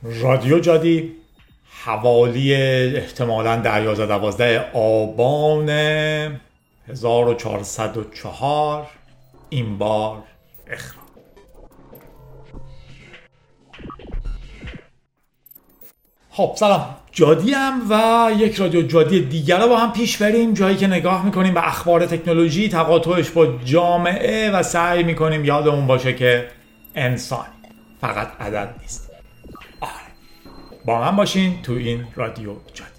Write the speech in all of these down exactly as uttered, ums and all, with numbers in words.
رادیو جادی حوالی احتمالاً در یازده دوازده آبان هزار و چهارصد و چهار این بار اخراج. خب سلام، جادی هم و یک رادیو جادی دیگر رو با هم پیش بریم، جایی که نگاه میکنیم به اخبار تکنولوژی، تقاطعش با جامعه و سعی میکنیم یادمون باشه که انسان فقط عدد نیست. آره، با من باشین تو این رادیو جادی.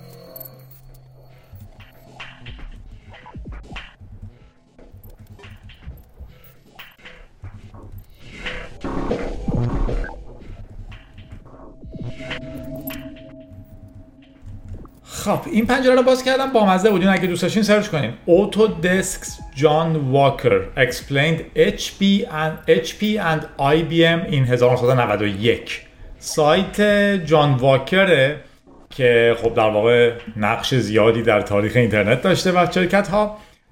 خب این پنجره رو باز کردم، با مزه بودین. اگه دوست داشتین سرچ کنین Autodesk John Walker explained اچ پی and اچ پی and آی بی ام in هزار و نهصد و نود و یک. سایت جان واکره که خب در واقع نقش زیادی در تاریخ اینترنت داشته و شرکت ها،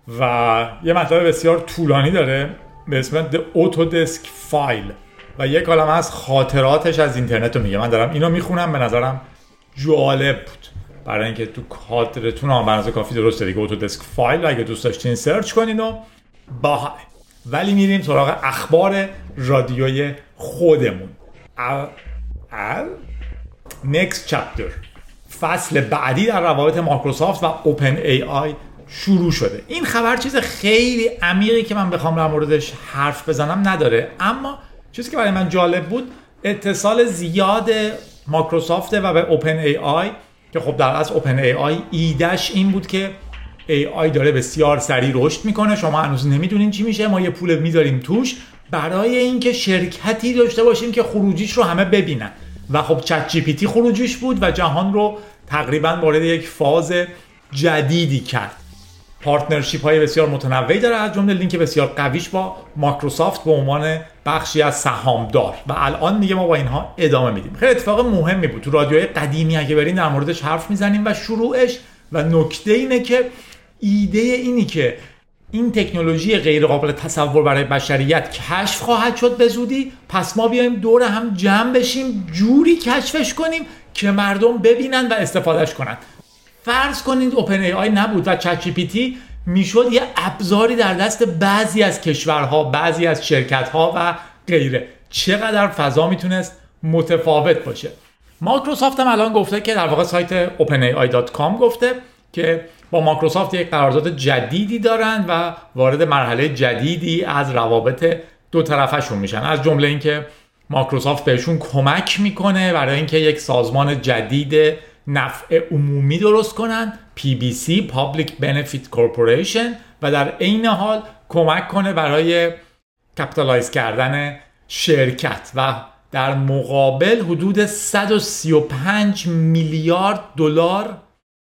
و یه مطلب بسیار طولانی داره به اسم The Autodesk File و یک کلمه از خاطراتش از اینترنت رو میگه. من دارم اینو میخونم، به نظرم جالب بود برای اینکه تو خاطرتون هم برنامه کافی درسته دیگه. Autodesk File اگه دوست داشتین سرچ کنین و باحال. ولی میریم سراغ اخبار رادیوی خودمون. ال ال Next Chapter، فصل بعدی در روابط مایکروسافت و اوپن ای آی شروع شده. این خبر چیز خیلی عمیقی که من بخوام در موردش حرف بزنم نداره، اما چیزی که برای من جالب بود اتصال زیاد مایکروسافت و به اوپن ای آی، که خب در اصل اوپن ای آی ایدهش این بود که ای آی داره بسیار سریع رشد میکنه، شما هنوز نمیدونین چی میشه، ما یه پول میذاریم توش برای اینکه شرکتی داشته باشیم که خروجیش رو همه ببینن. و خب چت جی پی تی خروجیش بود و جهان رو تقریبا وارد یک فاز جدیدی کرد. پارتنرشیپ های بسیار متنوعی داره، از جمله لینک بسیار قویش با مایکروسافت به عنوان بخشی از سهامدار، و الان میگه ما با اینها ادامه میدیم. خیلی اتفاق مهمی بود. تو رادیوهای قدیمی اگه برین در موردش حرف میزنیم و شروعش و نکته اینه که ایده اینی که این تکنولوژی غیر قابل تصور برای بشریت کشف خواهد شد به زودی، پس ما بیایم دور هم جمع بشیم جوری کشفش کنیم که مردم ببینن و استفادهش کنن. فرض کنید اوپن ای آی نبود و چت جی پی تی میشد یه ابزاری در دست بعضی از کشورها، بعضی از شرکت‌ها و غیره. چقدر فضا میتونست متفاوت باشه. مایکروسافت هم الان گفته که در واقع سایت اوپن ای آی دات کام گفته که با مایکروسافت یک قرارداد جدیدی دارن و وارد مرحله جدیدی از روابط دو طرفشون میشن، از جمله اینکه مایکروسافت بهشون کمک میکنه برای اینکه یک سازمان جدید نفع عمومی درست کنن، پی بی سی Public Benefit Corporation، و در عین حال کمک کنه برای کپیتالایز کردن شرکت و در مقابل حدود صد و سی و پنج میلیارد دلار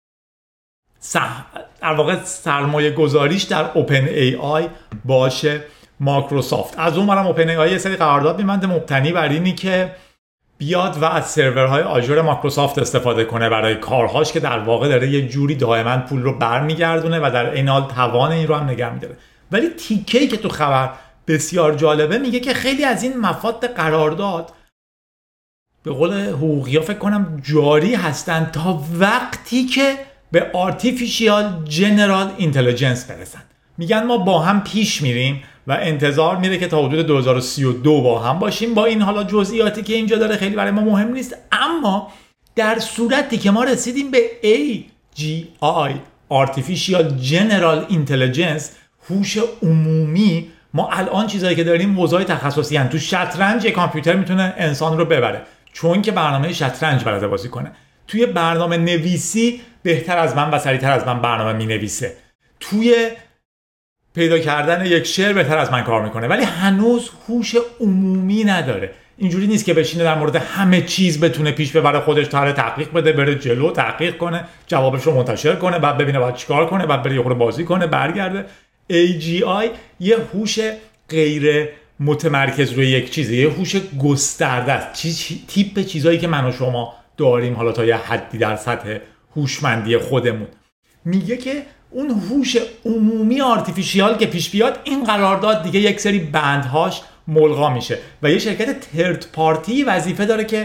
در واقع سرمایه گذاریش در اوپن ای آی باشه مایکروسافت. از اون برم اوپن ای آی یه سری قرارداد می‌بنده مبتنی بر اینی که بیاد و از سرورهای آژور مایکروسافت استفاده کنه برای کارهاش، که در واقع داره یه جوری دائما پول رو برمیگردونه و در این حال توان این رو هم نگه می‌داره. ولی تیکه‌ای که تو خبر بسیار جالبه میگه که خیلی از این مفاد قرارداد به قول حقوقی‌ها فکر کنم جاری هستن تا وقتی که به Artificial General Intelligence برسن. میگن ما با هم پیش میریم و انتظار میره که تا حدود دو هزار و سی و دو با هم باشیم. با این حالا جزئیاتی که اینجا داره خیلی برای ما مهم نیست، اما در صورتی که ما رسیدیم به ای جی آی Artificial General Intelligence، هوش عمومی، ما الان چیزایی که داریم موضوعی تخصصی هستند. تو شطرنج یک کامپیوتر میتونه انسان رو ببره چون که برنامه شطرنج بلده بازی کنه. توی برنامه نویسی بهتر از من و سریعتر از من برنامه می نویسه. توی پیدا کردن یک شعر بهتر از من کار میکنه، ولی هنوز هوش عمومی نداره. اینجوری نیست که بشینه در مورد همه چیز بتونه پیش ببره، خودش طرح تحقیق بده، بره جلو تحقیق کنه، جوابش رو منتشر کنه، بعد ببینه بعد چیکار کنه، بعد بره یه خورده بازی کنه برگرده. ای جی آی یه هوش غیر متمرکز روی یک چیزه، یه هوش گسترده است. چیز تیپ چیزایی که من و شما داریم حالا تا یه حدی در سطح هوشمندی خودمون. میگه که اون هوش عمومی آرتفیشیال که پیش بیاد، این قرارداد دیگه یک سری بندهاش ملغا میشه و یه شرکت ترد پارتی وظیفه داره که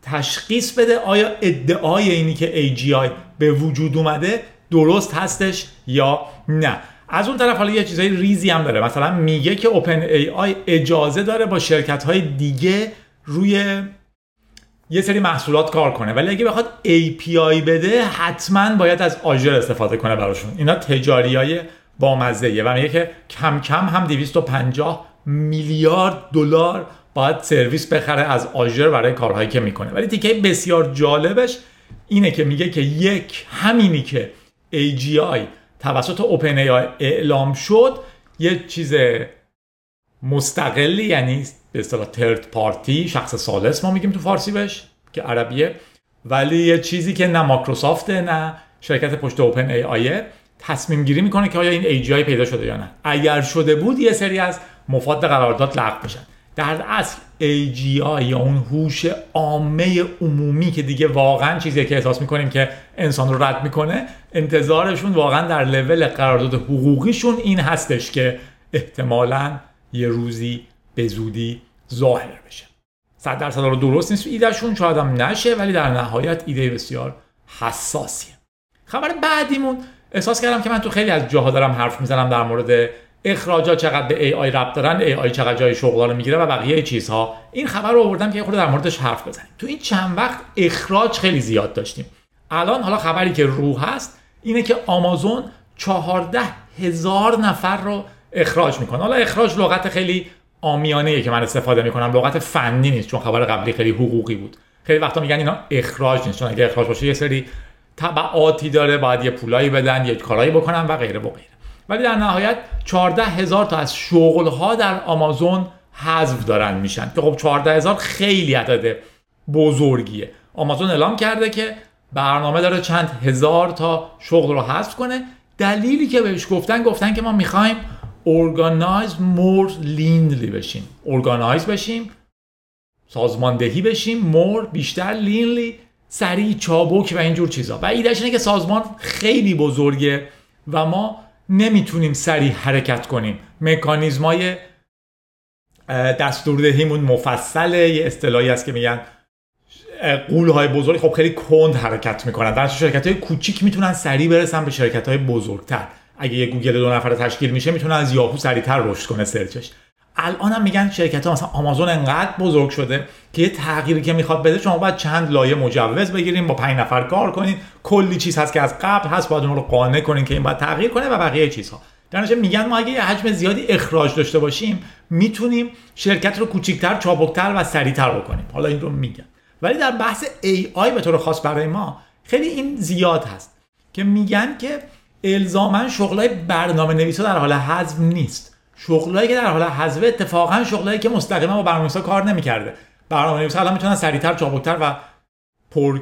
تشخیص بده آیا ادعای اینی که ای جی آی به وجود اومده درست هستش یا نه. از اون طرف حالا یه چیزای ریزی هم داره، مثلا میگه که اوپن ای آی اجازه داره با شرکت‌های دیگه روی یه سری محصولات کار کنه، ولی اگه بخواد ای پی آی بده حتما باید از آژور استفاده کنه براشون. اینا تجاریای بامزه‌ایه و میگه که کم کم هم دویست و پنجاه میلیارد دلار باید سرویس بخره از آژور برای کارهایی که میکنه. ولی تیکه بسیار جالبش اینه که میگه که یک، همینی که ای جی آی توسط اوپن ای آی اعلام شد یه چیز مستقلی، یعنی به اصطلاح ترد پارتی، شخص ثالث ما میگیم تو فارسی بهش که عربیه، ولی یه چیزی که نه مایکروسافت نه شرکت پشت اوپن ای آی تصمیم گیری میکنه که آیا این ای جی آی پیدا شده یا نه. اگر شده بود یه سری از مفاد قرارداد لغو میشن. در اصل ای جی آی یا اون هوش عامه عمومی که دیگه واقعا چیزیه که احساس میکنیم که انسان رو رد میکنه، انتظارشون واقعا در لول قرارداد حقوقیشون این هستش که احتمالاً یه روزی به زودی ظاهر بشه. صد درصد رو درست نیست ایدهشون، شاید هم نشه، ولی در نهایت ایده بسیار حساسیه. خبر بعدیمون، احساس کردم که من تو خیلی از جاها دارم حرف میزنم در مورد اخراجات چقدر به ای آی ربط دارن، ای آی چقدر جای شغلا رو میگیره و بقیه چیزها. این خبر رو آوردم که یه خورده در موردش حرف بزنیم. تو این چند وقت اخراج خیلی زیاد داشتیم. الان حالا خبری که رو هست اینه که آمازون چهارده هزار نفر رو اخراج میکنه. حالا اخراج لغت خیلی عامیانه‌ایه که من استفاده میکنم، لغت فنی نیست، چون خبر قبلی خیلی حقوقی بود. خیلی وقتا میگن اینا اخراج نیست، چون اگه اخراج باشه یه سری تبعاتی داره، باید یه پولایی بدن، یه کارایی بکنن و غیره و غیره. ولی در نهایت چهارده هزار تا از شغل‌ها در آمازون حذف دارن میشن که خب چهارده هزار خیلی عدد بزرگیه. آمازون اعلام کرده که برنامه داره چند هزار تا شغل رو حذف کنه. دلیلی که بهش گفتن گفتن که ما میخوایم organize more leanly بشیم، organize بشیم، سازماندهی بشیم، more بیشتر، leanly سریع، چابک و اینجور چیزا. و ایدهش اینه که سازمان خیلی بزرگه و ما نمیتونیم سریع حرکت کنیم. مکانیزمای دستوردهیمون مفصله، یه اصطلاحی هست که میگن غول‌های بزرگ خب خیلی کند حرکت میکنن، در شرکت‌های کوچیک میتونن سریع برسن به شرکت‌های بزرگتر. اگه یه گوگل دو نفره تشکیل میشه میتونه از یاهو سریعتر رشد کنه سرچش. الان هم میگن شرکت‌ها مثلا آمازون انقدر بزرگ شده که یه تغییری که میخواد بده شما باید چند لایه مجوز بگیریم، با پنج نفر کار کنین، کلی چیز هست که از قبل هست باید اون رو قانع کنین که این باید تغییر کنه و بقیه چیزها. در نتیجه میگن ما اگه یه حجم زیادی اخراج داشته باشیم میتونیم شرکت رو کوچیک‌تر، چابک‌تر و سریعتر بکنیم. حالا این رو میگن. ولی در بحث ای آی به طور خاص برای ما خیلی این زیاد هست که میگن که الزاماً شغلای برنامه‌نویسا در حال حذف نیست. شغلایی که در حال حذف اتفاقاً شغلایی که مستقیما با برنامه‌نویسا کار نمی‌کرده. برنامه‌نویسا الان میتونن سریعتر، چابکتر و پر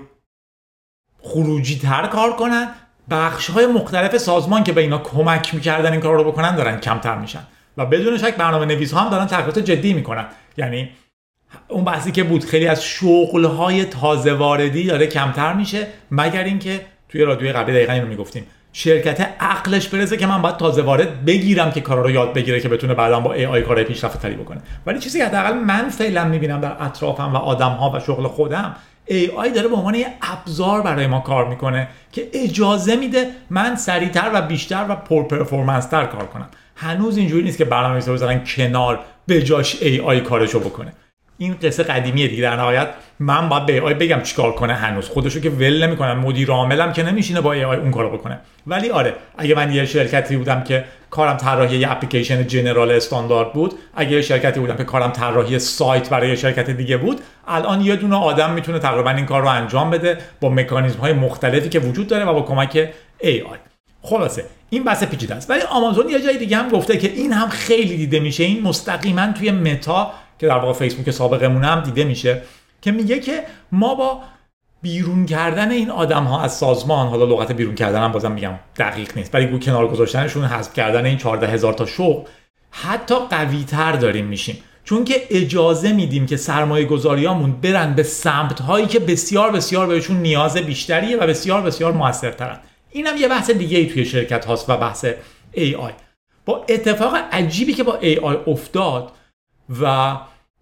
خروجی‌تر کار کنن. بخش‌های مختلف سازمان که به اینا کمک می‌کردن این کارا رو بکنن دارن کمتر میشن و بدون شک برنامه‌نویس‌ها هم دارن تغییرات جدی می‌کنن. یعنی اون بحثی که بود خیلی از شغل‌های تازه واردی داره کمتر میشه، مگر اینکه توی رادیوی قبلی دقیقاً اینو میگفتیم شرکت عقلش برسه که من باید تازه وارد بگیرم که کارا رو یاد بگیره که بتونه بعداً با ای آی کارهای پیشرفته‌تری بکنه. ولی چیزی که حداقل من فعلا میبینم در اطرافم و آدم‌ها و شغل خودم، ای آی داره به عنوان یه ابزار برای ما کار میکنه که اجازه میده من سریعتر و بیشتر و پر پرفورمنس تر کار کنم. هنوز اینجوری نیست که برنامه‌نویسا بزنن کنار به جاش ای آی کارشو بکنه. این قصه قدیمیه دیگه. در نهایت من باید به ای آی بگم چیکار کنه، هنوز خودشو که ول نمیکنه، مدیر عاملم که نمیشینه با ای آی اون کارو بکنه. ولی آره اگه من یه شرکتی بودم که کارم طراحی یه اپلیکیشن جنرال استاندارد بود، اگه یه شرکتی بودم که کارم طراحی سایت برای یه شرکت دیگه بود، الان یه دونه آدم میتونه تقریبا این کار رو انجام بده با مکانیزم‌های مختلفی که وجود داره و با کمک ای آی. خلاصه این بحث پیچیده است. ولی آمازون یه جای دیگه هم گفته که این هم خیلی دیده میشه، این مستقیما توی متا که در واقع فیسبوک سابقمون هم دیده میشه، که میگه که ما با بیرون کردن این آدم ها از سازمان، حالا لغت بیرون کردن هم بازم میگم دقیق نیست، ولی گویا کنار گذاشتنشون، حذف کردن این چهارده هزار تا شغل، حتی قوی تر داریم میشیم، چون که اجازه میدیم که سرمایه گذاریامون برن به سمت هایی که بسیار بسیار بهشون نیاز بیشتریه و بسیار بسیار موثرترن. اینم یه بحث دیگه ای توی شرکت هاست و بحث ای آی. با اتفاق عجیبی که با ای آی افتاد و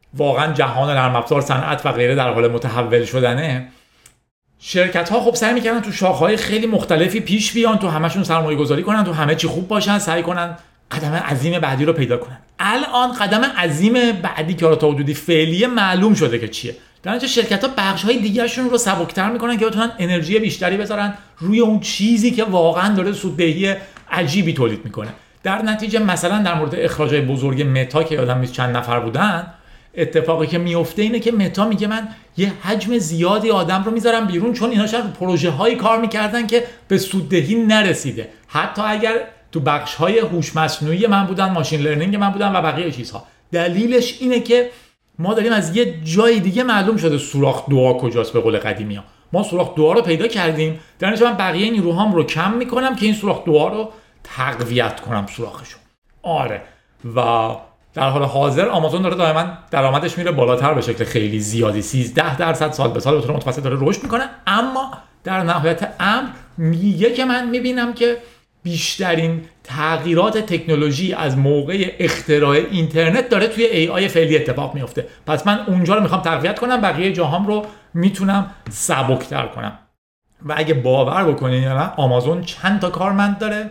واقعا جهان نرم افزار، صنعت و غیره در حال متحول شدنه، شرکت ها خب سعی میکنن تو شاخه‌های خیلی مختلفی پیش بیان، تو همشون سرمایه گذاری کنن، تو همه چی خوب باشن، سعی کنن قدم عظیم بعدی رو پیدا کنن. الان قدم عظیم بعدی که تا حدودی فعلی معلوم شده که چیه. در نتیجه شرکت ها بخش های دیگه‌شون رو سبکتر میکنن که بتونن انرژی بیشتری بذارن روی اون چیزی که واقعا داره سوددهی عجیبی تولید میکنه. در نتیجه مثلا در مورد اخراج‌های بزرگ متا که یادم نیست چند نفر بودن، اتفاقی که میفته اینه که متا میگه من یه حجم زیادی آدم رو میذارم بیرون، چون اینا شاید پروژه هایی کار میکردن که به سوددهی نرسیده، حتی اگر تو بخش های هوش مصنوعی من بودن، ماشین لرنینگ من بودن و بقیه چیزها. دلیلش اینه که ما داریم از یه جای دیگه معلوم شده سوراخ دعا کجاست. به قول قدیمی‌ها ما سوراخ دعا رو پیدا کردیم، در نتیجه من بقیه نیروهام رو کم میکنم که این سوراخ دعا رو تقویت کنم سوراخشو. آره، و در حال حاضر آمازون داره دائما درآمدش میره بالاتر به شکل خیلی زیادی، سیزده درصد سال به سال به طور متوسط داره رشد میکنه، اما در نهایت امر میگه که من میبینم که بیشترین تغییرات تکنولوژی از موقع اختراع اینترنت داره توی ای آی فعلی اتفاق میفته، پس من اونجا رو میخوام تقویت کنم، بقیه جاهام رو میتونم سبکتر کنم. و اگه باور بکنین یا نه، آمازون چند تا کارمند داره؟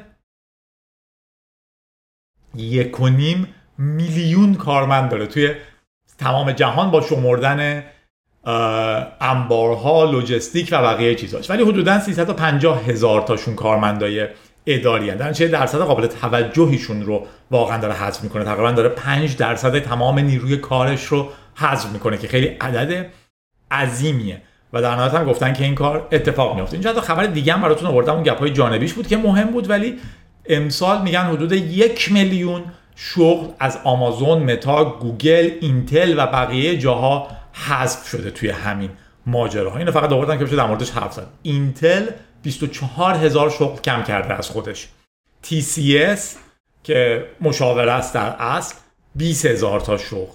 یک و نیم میلیون کارمند داره توی تمام جهان با شمردن انبارها، لوجستیک و بقیه چیزاش، ولی حدوداً سیصد و پنجاه هزار تاشون کارمندای اداری هستن. چه درصد قابل توجهیشون رو واقعا داره حذف میکنه، تقریبا داره پنج درصد تمام نیروی کارش رو حذف میکنه که خیلی عدد عظیمیه و در نهایت هم گفتن که این کار اتفاق میفته. اینجا تا خبر دیگه هم براتون آوردم، اون گپ‌های جانبیش بود که مهم بود، ولی امسال میگن حدود یک میلیون شغل از آمازون، متا، گوگل، اینتل و بقیه جاها حذف شده توی همین ماجراها. اینو فقط آوردن که بشه در موردش حرف زد. اینتل بیست و چهار هزار شغل کم کرده از خودش. تی سی اس که مشاوره است در اصل بیست هزار تا شغل.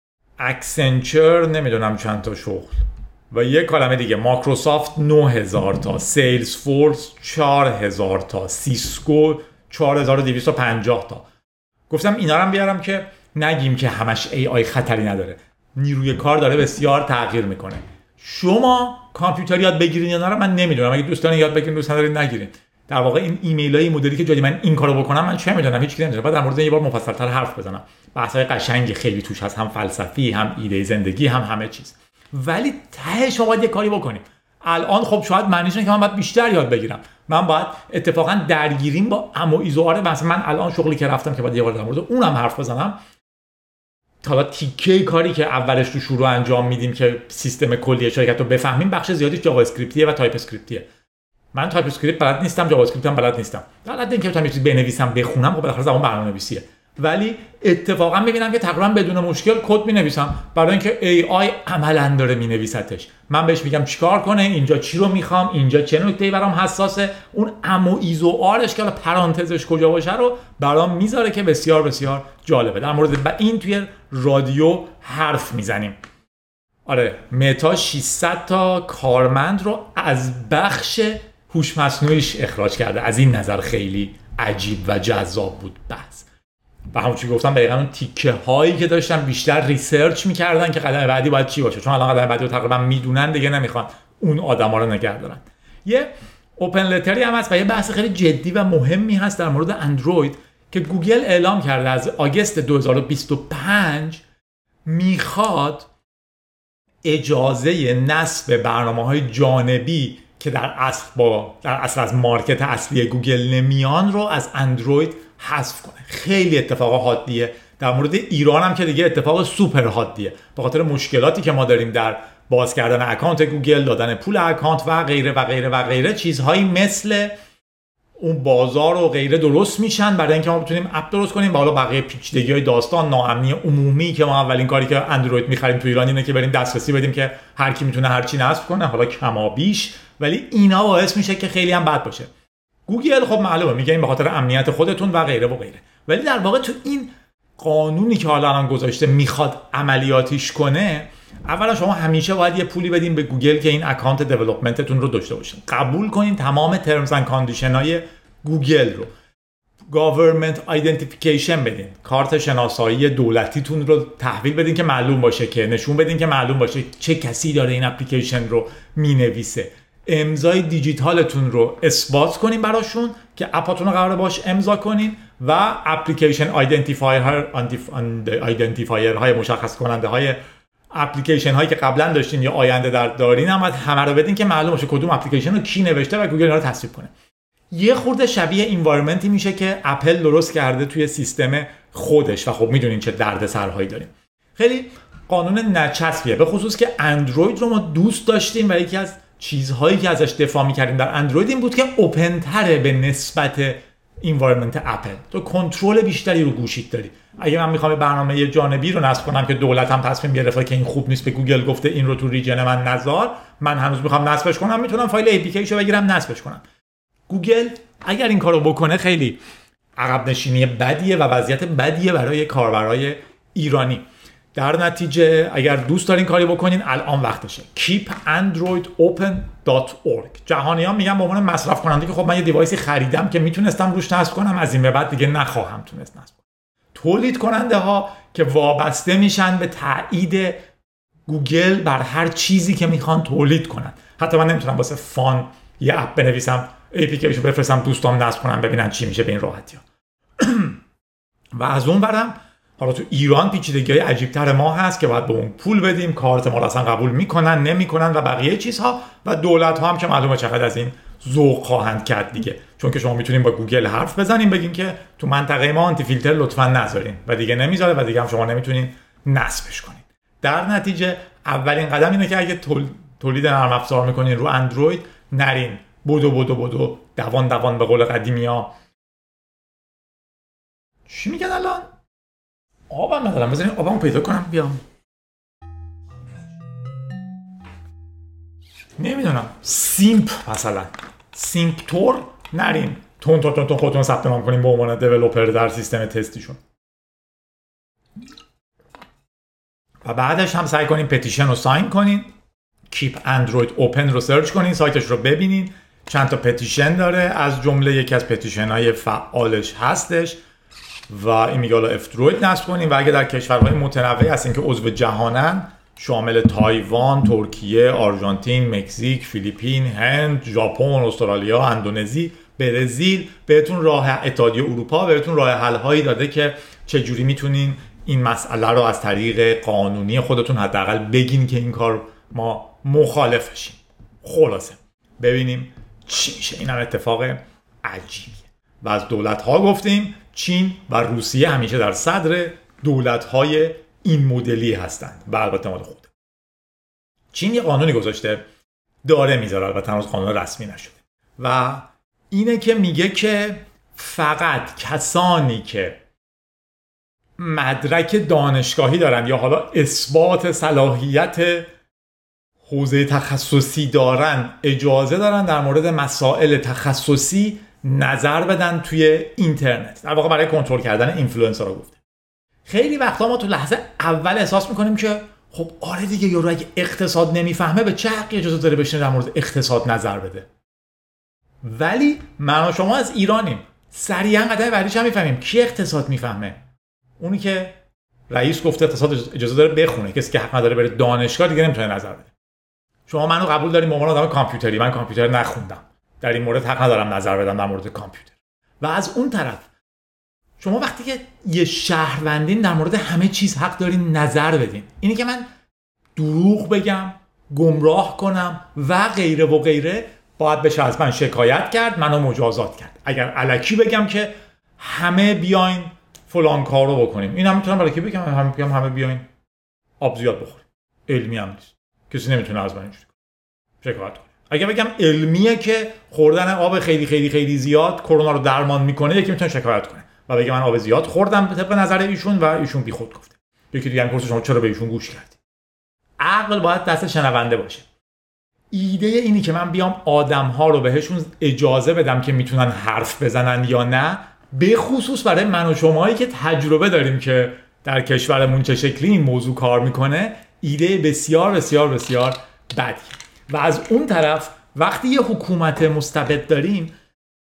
اکسنچر نمیدونم چند تا شغل. و یک کلمه دیگه، مایکروسافت نه هزار تا، سیلز فورس چهار هزار تا، سیسکو چهار هزار و دویست و پنجاه تا. گفتم اینا رو هم بیارم که نگیم که همش ای آی خطری نداره. نیروی کار داره بسیار تغییر میکنه. شما کامپیوتر یاد بگیرین یا نه من نمیدونم. اگه دوستان یاد بگیرین، دوست ندارین نگیرین. در واقع این ایمیلای مدلی که جدی من این کارو بکنم من چه میدونم، هیچ کی نمیدونه. بعد در مورد این یه بار مفصل‌تر حرف بزنم. بحث‌های قشنگی خیلی توش هست، هم فلسفی، هم ایده زندگی، هم همه چیز. ولی ته شما باید یه کاری بکنیم. الان خب شاید معنیش اینه که من باید بیشتر یاد بگیرم. من باید اتفاقا درگیریم با امو ایزواره. مثلا من الان شغلی که رفتم که باید یه بار در مورد اونم حرف بزنم. حالا تیکه کاری که اولش تو شروع انجام میدیم که سیستم کلی شرکت رو بفهمیم، بخش زیادیش جاوا اسکریپتیه و تایپ اسکریپتیه. من تایپ اسکریپت بلد نیستم، جاوا اسکریپت هم بلد نیستم. در حد اینکه بتونم یه چیزی بنویسم بخونم، خب بالاخره زبان برنامه‌نویسیه. ولی اتفاقا میبینم که تقریبا بدون مشکل کد مینویسم، برای اینکه ای آی عملاً داره مینویساتش. من بهش میگم چیکار کنه، اینجا چی رو میخوام، اینجا چه نکته‌ای برام حساسه، اون امو ایزو آرش که پرانتزش کجا باشه رو برام میذاره که بسیار بسیار جالبه. در مورد این توی رادیو حرف میزنیم. آره، متا ششصد تا کارمند رو از بخش هوش مصنوعیش اخراج کرده. از این نظر خیلی عجیب و جذاب بود بحث. و همون چی گفتم، دقیقاً اون تیکه هایی که داشتن بیشتر ریسرچ میکردن که قدم بعدی باید چی باشه، چون الان قدم بعدی رو تقریبا میدونن دیگه، نمیخوان اون آدما رو نگه دارن. یه اوپن لتری هم هست و یه بحث خیلی جدی و مهمی هست در مورد اندروید که گوگل اعلام کرده از آگوست دو هزار و بیست و پنج میخواد اجازه نصب برنامه‌های جانبی که در اصل با در اصل از مارکت اصلی گوگل نمیان رو از اندروید حذف کنه. خیلی اتفاق حادیه. در مورد ایران هم که دیگه اتفاق سوپر حادیه، به خاطر مشکلاتی که ما داریم در باز کردن اکانت گوگل، دادن پول اکانت و غیره و غیره و غیره. چیزهایی مثل اون بازار و غیره درست میشن برای اینکه ما بتونیم اپ درست کنیم و حالا بقیه پیچیدگی‌های داستان، ناامنی عمومی که ما اولین کاری که اندروید می‌خریم تو ایران اینه که بریم دسترسی بدیم که هر کی میتونه هر چی نصب کنه، حالا کما بیش، ولی اینا باعث میشه که خیلی هم بد باشه. گوگل خب معلومه میگه این به خاطر امنیت خودتون و غیره و غیره، ولی در واقع تو این قانونی که حالا الان گذاشته میخواد عملیاتیش کنه، اولا شما همیشه باید یه پولی بدین به گوگل که این اکانت دیولپمنتتون رو داشته باشه. قبول کنین تمام ترمز اند کاندیشن های گوگل رو. government identification بدین، کارت شناسایی دولتیتون رو تحویل بدین که معلوم باشه، که نشون بدین که معلوم باشه چه کسی داره این اپلیکیشن رو مینویسه. امضای دیجیتالتون رو اثبات کنین براشون که اپاتون رو قراره باش امضا کنین و اپلیکیشن آیدنتیفایر آیدنتیفایر های مشخص کننده های اپلیکیشن هایی که قبلا داشتین یا آینده در دارین هم همه رو بدین که معلوم باشه کدوم اپلیکیشن رو کی نوشته و گوگل اینا رو تصویب کنه. یه خورده شبیه انوایرمنتی میشه که اپل درست کرده توی سیستم خودش و خب میدونین چه دردسرهایی داریم. خیلی قانون نچسبیه، به خصوص که اندروید رو ما دوست داشتیم و یکی از چیزهایی که ازش دفاع میکردیم در اندروید این بود که اوپن تره به نسبت انوایرمنت اپل. تو کنترل بیشتری رو گوشیت داری. اگه من میخوام برنامه جانبی رو نصب کنم که دولتم تصمیم گرفته که این خوب نیست، به گوگل گفته این رو تو ریجن من نذار، من هنوز میخوام نصبش کنم، میتونم فایل ای پی کی رو بگیرم نصبش کنم. گوگل اگر این کارو بکنه خیلی عقب نشینی بدیه و وضعیت بدیه برای کاربرای ایرانی. در نتیجه اگر دوست دارین کاری بکنین الان وقتشه. keep android open dot org. جهانیان میگن به عنوان مصرف کننده که خب من یه دیوایسی خریدم که میتونستم روش نصب کنم، از این به بعد دیگه نخواهم تونست نصب کنم. تولید کننده ها که وابسته میشن به تایید گوگل بر هر چیزی که میخوان تولید کنن. حتی من نمیتونم واسه فان یه اپ بنویسم، ای پی کیشو بفرستم دوستام نصب کنن ببینن چی میشه به این راحتی ها. و از اون برم حالا تو ایران پیچیدگی‌های عجیب‌تر ما هست که باید به اون پول بدیم، کارت ما رو اصلا قبول میکنن نمیکنن و بقیه چیزها، و دولت ها هم که معلومه چقدر از این ذوق خواهند کرد دیگه، چون که شما میتونین با گوگل حرف بزنین بگین که تو منطقه ما آنتی فیلتر لطفاً نذارین و دیگه نمیذاره و دیگه هم شما نمیتونین نصبش کنین. در نتیجه اولین قدم اینه که اگه تولید نرم افزار میکنین رو اندروید نرین بدو بدو بدو دوان دوان به قول قدیمی‌ها. چی میگن الان؟ آبم ندارم، بذارین آبمو پیدا کنم بیام. نمیدونم سیمپ مثلا سیمپتور نرین تون تون تون تون خودتون ثبت نام کنین به عنوان دیولپر در سیستم تستیشون و بعدش هم سعی کنین پتیشن رو ساین کنین. کیپ اندروید اوپن رو سرچ کنین، سایتش رو ببینین، چند تا پتیشن داره، از جمله یکی از پتیشن های فعالش هستش و این میگه حالا افتروید نصب کنین و اگه در کشورهای متنوعی هستین که عضو جهانن شامل تایوان، ترکیه، آرژانتین، مکزیک، فیلیپین، هند، ژاپن، استرالیا، اندونزی، برزیل، بهتون راه اتحادیه اروپا بهتون راه حل هایی داده که چجوری میتونین این مسئله رو از طریق قانونی خودتون حداقل بگین که این کار ما مخالفشیم. خلاصه ببینیم چی میشه. این هم اتفاق عجیبیه و از دولت ها گفتیم چین و روسیه همیشه در صدر دولت های این مدلی هستند و البته مال خود. چین یه قانونی گذاشته داره میذاره، البته هنوز قانون رسمی نشده و اینه که میگه که فقط کسانی که مدرک دانشگاهی دارن یا حالا اثبات صلاحیت حوزه تخصصی دارن اجازه دارن در مورد مسائل تخصصی نظر بدن توی اینترنت. در واقع برای کنترل کردن اینفلوئنسرها گفته. خیلی وقتا ما تو لحظه اول احساس میکنیم که خب آره دیگه یارو اگه اقتصاد نمیفهمه به چه حقی اجازه داره بشینه در مورد اقتصاد نظر بده. ولی من و شما از ایرانیم، سریعا قضیه بعدیش هم میفهمیم کی اقتصاد میفهمه. اونی که رئیس گفته اقتصاد اجازه داره بخونه، کسی که حق نداره بره دانشگاه دیگه نمیتونه نظر بده. شما منو قبول دارین به عنوان آدم کامپیوتری، من کامپیوتر نخوندم، در این مورد حق ندارم نظر بدم در مورد کامپیوتر. و از اون طرف شما وقتی که یه شهروندین در مورد همه چیز حق دارین نظر بدین. اینی که من دروغ بگم، گمراه کنم و غیره و غیره باید بشه از من شکایت کرد، منو مجازات کرد. اگر الکی بگم که همه بیاین فلان کارو بکنیم، این هم میتونم الکی بگم، همه بگم همه بیاین آب زیاد بخوریم، علمی هم نیست، کسی نمیتونه از من اینجوری شکایت کنه. اگه بگم علمیه که خوردن آب خیلی خیلی خیلی زیاد کرونا رو درمان میکنه، یکی میتونه شکایت کنه و بگه من آب زیاد خوردم به طبق نظر ایشون و ایشون بیخود گفته. یکی دیگه میپرسه شما چرا به ایشون گوش کردی؟ عقل باید دست شنونده باشه. ایده اینی که من بیام آدم‌ها رو بهشون اجازه بدم که میتونن حرف بزنن یا نه، به خصوص برای من و شماهایی که تجربه داریم که در کشورمون چه شکلی این موضوع کار میکنه، ایده بسیار بسیار بسیار بدیه. و از اون طرف وقتی یه حکومت مستبد داریم،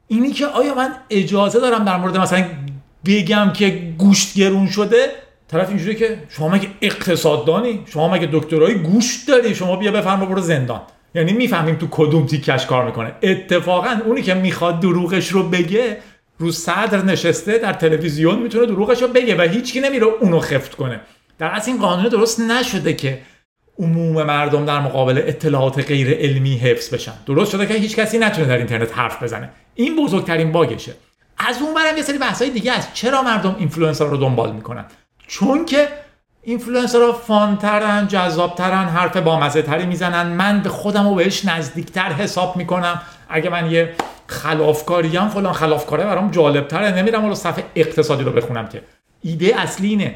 اینی که آیا من اجازه دارم در مورد مثلا بگم که گوشت گرون شده؟ طرف اینجوری که شما مگه اقتصاددانی؟ شما مگه دکترای گوشت داری؟ شما بیا بفرما برو زندان. یعنی میفهمیم تو کدوم تیکش کار میکنه. اتفاقا اونی که میخواد دروغش رو بگه رو صدر نشسته در تلویزیون، میتونه دروغش رو بگه و هیچکی نمیره اونو خفت کنه. در اصل این قانون درست نشده که عموم مردم در مقابل اطلاعات غیر علمی حفظ بشن. درست شده که هیچ کسی نتونه در اینترنت حرف بزنه. این بزرگترین باگشه. از اون برم یه سری بحث‌های دیگه است. چرا مردم اینفلوئنسر رو دنبال میکنن؟ چون که اینفلوئنسرها فان‌ترن، جذاب‌ترن، حرف بامزه‌تری میزنن. من به خودم رو بهش نزدیکتر حساب میکنم. اگه من یه خلافکاریم، فلان خلافکاره برام جالب‌تره، نمیرم اون صفحه اقتصادی رو بخونم. که ایده اصلی اینه.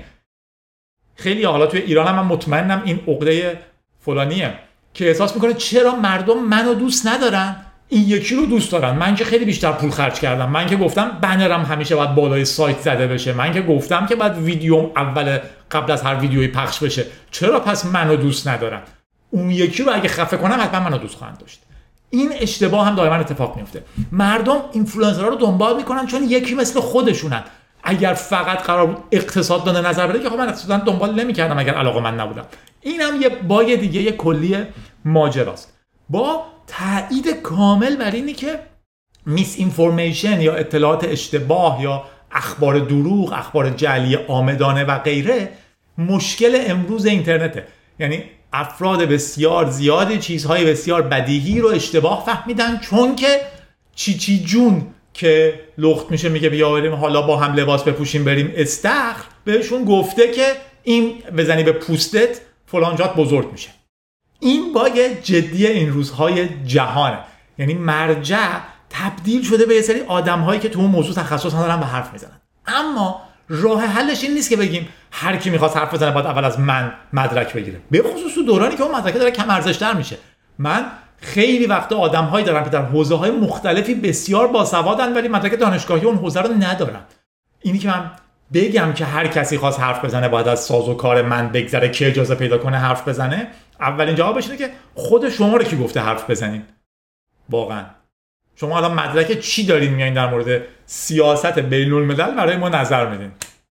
خیلی حالا توی ایران هم من مطمئنم این عقده فلانیه که احساس میکنه چرا مردم منو دوست ندارن، این یکی رو دوست دارن. من که خیلی بیشتر پول خرج کردم، من که گفتم بنرم همیشه باید بالای سایت زده بشه، من که گفتم که باید ویدیوم اول قبل از هر ویدیویی پخش بشه، چرا پس منو دوست ندارن؟ اون یکی رو اگه خفه کنم حتما منو دوست خواهند داشت. این اشتباه هم دائما اتفاق میفته. مردم اینفلوئنسرها رو دنبال میکنن چون یکی مثل خودشونن. اگر فقط قرار بود اقتصاددان نظر بده که خب من اقتصاددان دنبال نمی‌کردم اگر علاقه من نبودم. اینم یه باگ دیگه، یه کلی ماجراست. با تایید کامل بر اینی که میس اینفورمیشن یا اطلاعات اشتباه یا اخبار دروغ، اخبار جعلی آمدانه و غیره مشکل امروز اینترنته. یعنی افراد بسیار زیادی چیزهای بسیار بدیهی رو اشتباه فهمیدن چون که چی چی جون که لخت میشه میگه بیا بریم حالا با هم لباس بپوشیم بریم استخر، بهشون گفته که این بزنی به پوستت فلان جات بزرگ میشه. این باگ جدی این روزهای جهانه. یعنی مرجع تبدیل شده به یه سری آدم‌هایی که تو اون موضوع تخصص ندارن و حرف میزنن. اما راه حلش این نیست که بگیم هر کی میخواد حرف بزنه باید اول از من مدرک بگیره. به خصوص تو دورانی که اون مدرک داره کم ارزش‌تر میشه. من خیلی وقتا آدم‌هایی دارم که در حوزه‌های مختلفی بسیار باسوادن ولی مدرک دانشگاهی اون حوزه رو ندارن. اینی که من بگم که هر کسی خواست حرف بزنه باید از سازوکار من بگذره که اجازه پیدا کنه حرف بزنه، اولین جوابش اینه که خود شما رو کی گفته حرف بزنین؟ واقعا شما الان مدرک چی دارین میایین در مورد سیاست بین‌الملل برای ما نظر میدین؟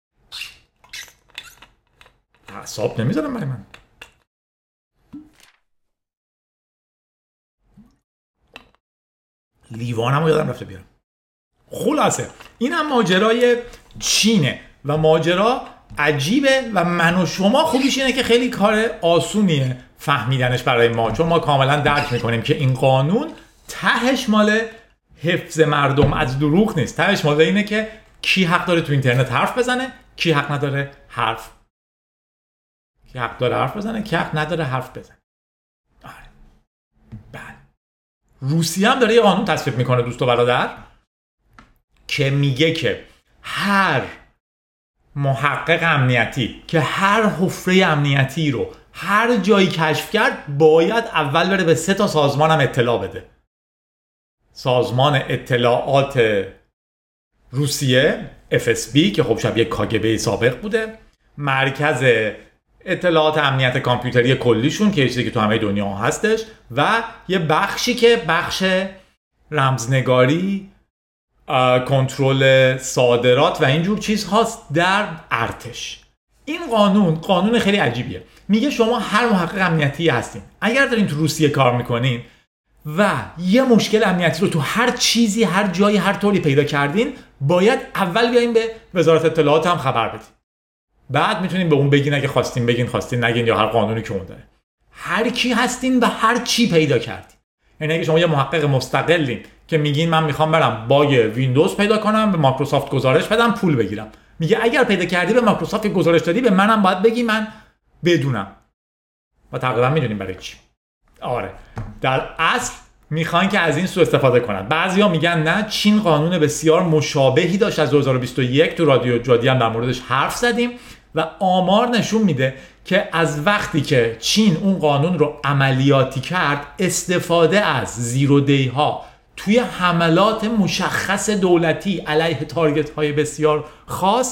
حساب نمیذارم برای من. لیوانم رو یادم رفته بیارم. خلاصه این هم ماجرای چینه و ماجرا عجیبه و من و شما خوبیش اینه که خیلی کار آسونیه فهمیدنش برای ما، چون ما کاملا درک میکنیم که این قانون تهش مال حفظ مردم از دروغ نیست. تهش مال اینه که کی حق داره تو اینترنت حرف بزنه، کی حق نداره حرف کی حق داره حرف بزنه، کی حق نداره حرف بزنه. آره. بله. روسیه هم داره یه قانون تصویب میکنه دوست و برادر که میگه که هر محقق امنیتی که هر حفره امنیتی رو هر جایی کشف کرد باید اول بره به سه تا سازمان هم اطلاع بده. سازمان اطلاعات روسیه اف اس بی که خب شبیه کاگبه سابق بوده، مرکز اطلاعات امنیت کامپیوتری کلیشون که چیزی که تو همه دنیا هستش، و یه بخشی که بخش رمزنگاری، کنترل صادرات و اینجور چیز هاست در ارتش. این قانون قانون خیلی عجیبیه. میگه شما هر محقق امنیتی هستین، اگر دارین تو روسیه کار میکنین و یه مشکل امنیتی رو تو هر چیزی هر جایی هر طوری پیدا کردین، باید اول بیاین به وزارت اطلاعات هم خبر بدین. بعد میتونین به اون بگین اگه خواستین بگین، خواستین نگین، یا هر قانونی که اون داره. هر کی هستین و هر چی پیدا کردین. یعنی اگه شما یه محقق مستقلین که میگین من میخوام برم باگ ویندوز پیدا کنم، به مایکروسافت گزارش بدم، پول بگیرم، میگه اگر پیدا کردی به مایکروسافت گزارش دادی به منم باید بگی من بدونم. و تقریبا میدونیم برای چی. آره در اصل میخوان که از این سوء استفاده کنن. بعضیا میگن نه، چین قانون بسیار مشابهی داشت از دو هزار و بیست و یک، تو رادیو جادی هم در موردش حرف زدیم و آمار نشون میده که از وقتی که چین اون قانون رو عملیاتی کرد، استفاده از زیرو دی ها توی حملات مشخص دولتی علیه تارگت های بسیار خاص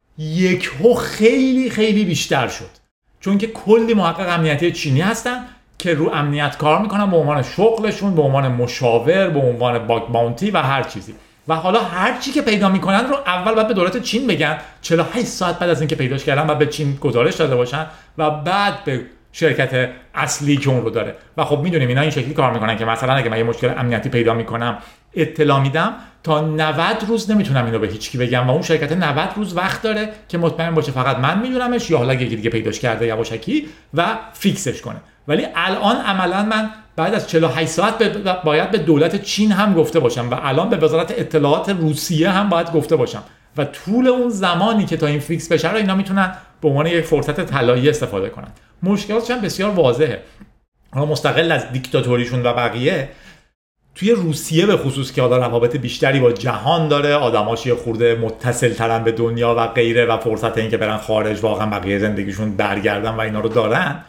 یکهو خیلی خیلی بیشتر شد، چون که کلی محقق امنیتی چینی هستن که رو امنیت کار میکنن به عنوان شغلشون، به عنوان مشاور، به عنوان باگ باونتی و هر چیزی. و حالا هر چی که پیدا میکنن رو اول باید به دولت چین بگن، چهل و هشت ساعت بعد از اینکه پیداش کردن باید به چین گزارش داده باشن و بعد به شرکت اصلی که اون رو داره. و خب میدونیم اینا این شکلی کار میکنن که مثلا اگه من یه مشکل امنیتی پیدا میکنم اطلاع میدم، تا نود روز نمیتونم اینو به هیچ کی بگم و اون شرکت نود روز وقت داره که مطمئن باشه فقط من میدونمش یا حالا یکی دیگه پیداش کرده یواشکی و فیکسش کنه. ولی الان عملا من بعد از چهل و هشت ساعت باید به دولت چین هم گفته باشم و الان به وزارت اطلاعات روسیه هم باید گفته باشم و طول اون زمانی که تا این فیکس بشه رو اینا میتونن به عنوان یک فرصت طلایی استفاده کنن. مشکلاتش هم بسیار واضحه. حالا مستقل از دیکتاتوریشون و بقیه، توی روسیه به خصوص که حالا روابط بیشتری با جهان داره، آدماش یه خورده متصل ترن به دنیا و غیره و فرصت این که برن خارج واقعا بقیه زندگیشون برگردن و اینا رو دارن،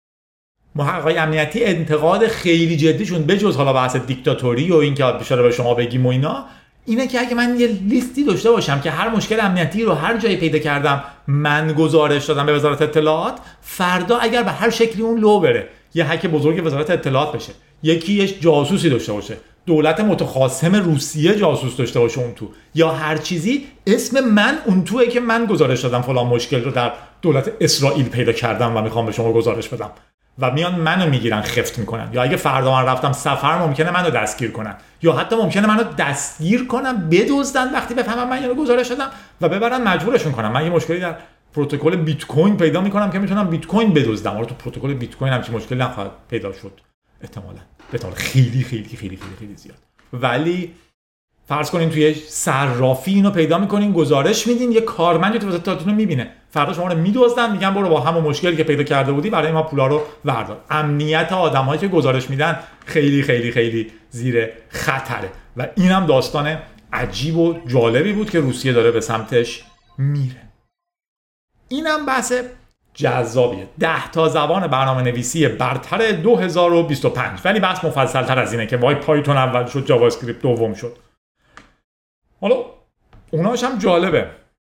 محققای امنیتی انتقاد خیلی جدیشون به جز حالا بحث دیکتاتوری و این که بیشتر به شما بگیم و اینا، اینه که اگه من یه لیستی داشته باشم که هر مشکل امنیتی رو هر جایی پیدا کردم من گزارش دادم به وزارت اطلاعات، فردا اگر به هر شکلی اون لو بره، یه هک بزرگ وزارت اطلاعات بشه، یکی یه جاسوسی داشته باشه، دولت متخاصم روسیه جاسوس داشته باشه اون تو، یا هر چیزی، اسم من اون توئه که من گزارش دادم فلان مشکل رو در دولت اسرائیل پیدا کردم و میخوام به شما گزارش بدم و میان منو میگیرن خفت میکنن. یا اگه فردا من رفتم سفر ممکنه منو دستگیر کنن یا حتی ممکنه منو دستگیر کنن بدزدن وقتی بفهمن من اینو گزارش دادم و ببرن مجبورشون کنن. من یه مشکلی در پروتکل بیت کوین پیدا میکنم که میتونم بیت کوین بدزدم. حالا تو پروتکل بیت کوین همچین مشکلی نخواهد پیدا شد احتمالاً، به طور خیلی خیلی خیلی خیلی خیلی زیاد. ولی فرض کنین توی صرافی اینو پیدا میکنین، گزارش میدین، یه کارمند تو وزارت رو میبینه، فردا شما رو میدزدن، میگن برو با همون مشکلی که پیدا کرده بودی برای ما پولا رو وردار. امنیت آدمایی که گزارش میدن خیلی خیلی خیلی زیر خطره و اینم داستان عجیب و جالبی بود که روسیه داره به سمتش میره. اینم بحث جذابیه. ده تا زبان برنامه نویسی برتر دو هزار و بیست و پنج. ولی بحث مفصل تر از اینه که وای پایتون اول شد جاوا اسکریپت دوم شد. حالا اوناش هم جالبه.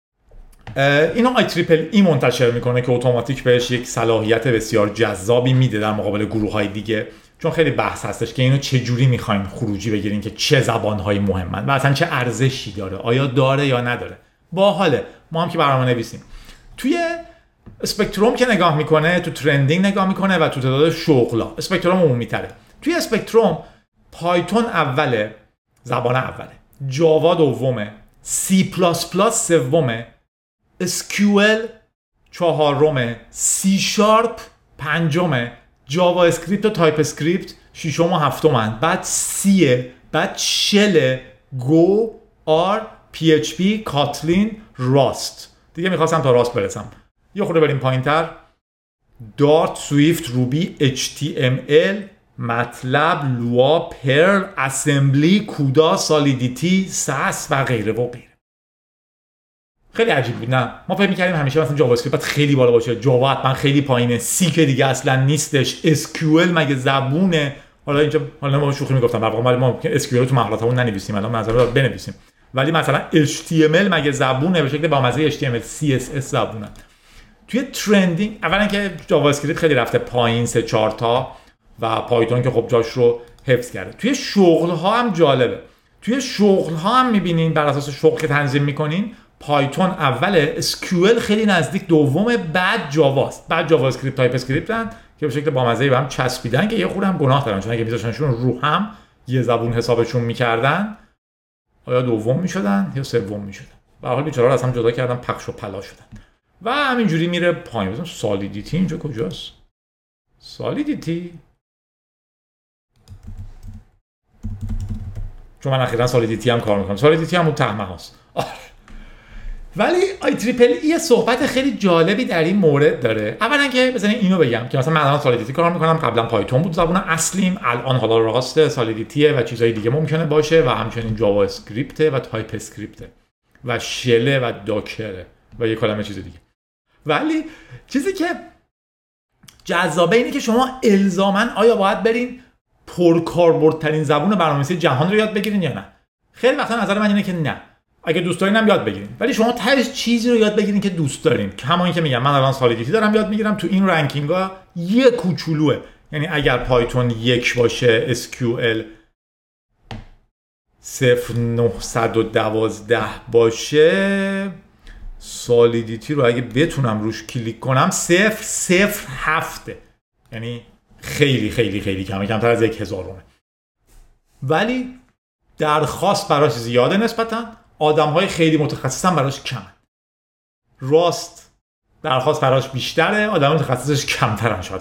اینو آی تریپل ای منتشر میکنه که اتوماتیک بهش یک صلاحیت بسیار جذابی میده در مقابل گروه‌های دیگه، چون خیلی بحث هستش که اینو چه جوری میخواین خروجی بگیرین که چه زبان‌های مهمن و اصلا چه ارزشی داره، آیا داره یا نداره. باحاله. ما هم که برنامه نویسیم توی اسپکتروم که نگاه میکنه، تو ترندینگ نگاه میکنه و تو تعداد شغلا. اسپکتروم عمومی تره. توی اسپکتروم پایتون اوله، زبان اوله، جاوا دومه، سی پلاس پلاس سومه، اس کیو ال چهارمه، سی شارپ پنجمه، جاوا اسکریپت و تایپ اسکریپت ششم و هفتمن، بعد سیه، بعد شل، گو، آر، پی اچ پی، کاتلین، راست. دیگه میخواستم تا راست برسم. یه خورده بریم پایینتر. دارت، سویفت، روبی، اچ تی ام ال، مطلب، لوا، پرل، اسمبلی، کودا، سالیدیتی، ساس و غیره و غیره. خیلی عجیب بود. نه ما فکر می‌کردیم همیشه مثلا جاوا اسکریپت خیلی بالا باشه، جاوا حتما خیلی پایینه، سی که دیگه اصلا نیستش، اس کیو ال مگه زبونه. حالا اینجا حالا ما شوخی میگفتم در واقع ما اس کیو ال تو مهارتمون ننویسیم، الان منظور بنویسیم، ولی مثلا اچ تی ام ال مگه زبونه به شکل با مزه اچ تی ام ال، سی اس اس زبونه. توی ترندینگ اولا که جاوا اسکریپت خیلی رفته پایین سه چهار تا و پایتون که خب جاش رو حفظ کرده. توی شغل ها هم جالبه. توی شغل ها هم می‌بینین بر اساس شغل که تنظیم می‌کنین پایتون اوله، اس کیو ال خیلی نزدیک دومه، بعد جاواست، بعد جاوا اسکریپت، تایپ اسکریپتن که به شکل بامزه‌ای به هم چسبیدن که یه خورده هم گناه دارن، چون اگه می‌ذاشتنشون رو هم یه زبون حسابشون می‌کردن آیا دوم می‌شدن یا سوم می‌شدن. به هر حال بیچاره‌ها از هم جدا کردن، پخش و پلا شدن و همینجوری میره پایین. مثلا سالیدیتی اینجا کجاست؟ سالیدیتی چون من اخیراً سالیدیتی هم کار می‌کنم. سالیدیتی هم اون تهمه هاست. ولی آی تریپل ای صحبت خیلی جالبی در این مورد داره. اولا که بزنین اینو بگم که مثلا من الان سالیدیتی کار میکنم، قبلا پایتون بود زبان اصلیم، الان حالا راست سالیدیتیه و چیزهای دیگه ممکنه باشه و همچنین جاوا اسکریپت و تایپ اسکریپت و شل و داکره و یه کلمه چیز دیگه. ولی چیزی که جذابه اینه که شما الزاما آیا باید برین پرکاربردترین زبان برنامه‌نویسی جهان رو یاد بگیرین یا نه؟ خیلی وقتا نظر من اینه که نه. اگه دوست دارین هم یاد بگیرین، ولی شما تهش چیزی رو یاد بگیرین که دوست دارین. همون که میگم من الان سالیدیتی دارم یاد میگیرم، تو این رنکینگا یه کوچولوه یعنی اگر پایتون یک باشه اس کیو ال صفر نهصد و دوازده باشه، سالیدیتی رو اگه بتونم روش کلیک کنم صفر صفر هفته، یعنی خیلی خیلی خیلی کمه، کمتر از یک هزارمه. ولی درخواست براش زیاده، نسبتا آدم‌های خیلی متخصصن براش کمن. راست درخواست براش بیشتره، آدم متخصصش کمترن. شاید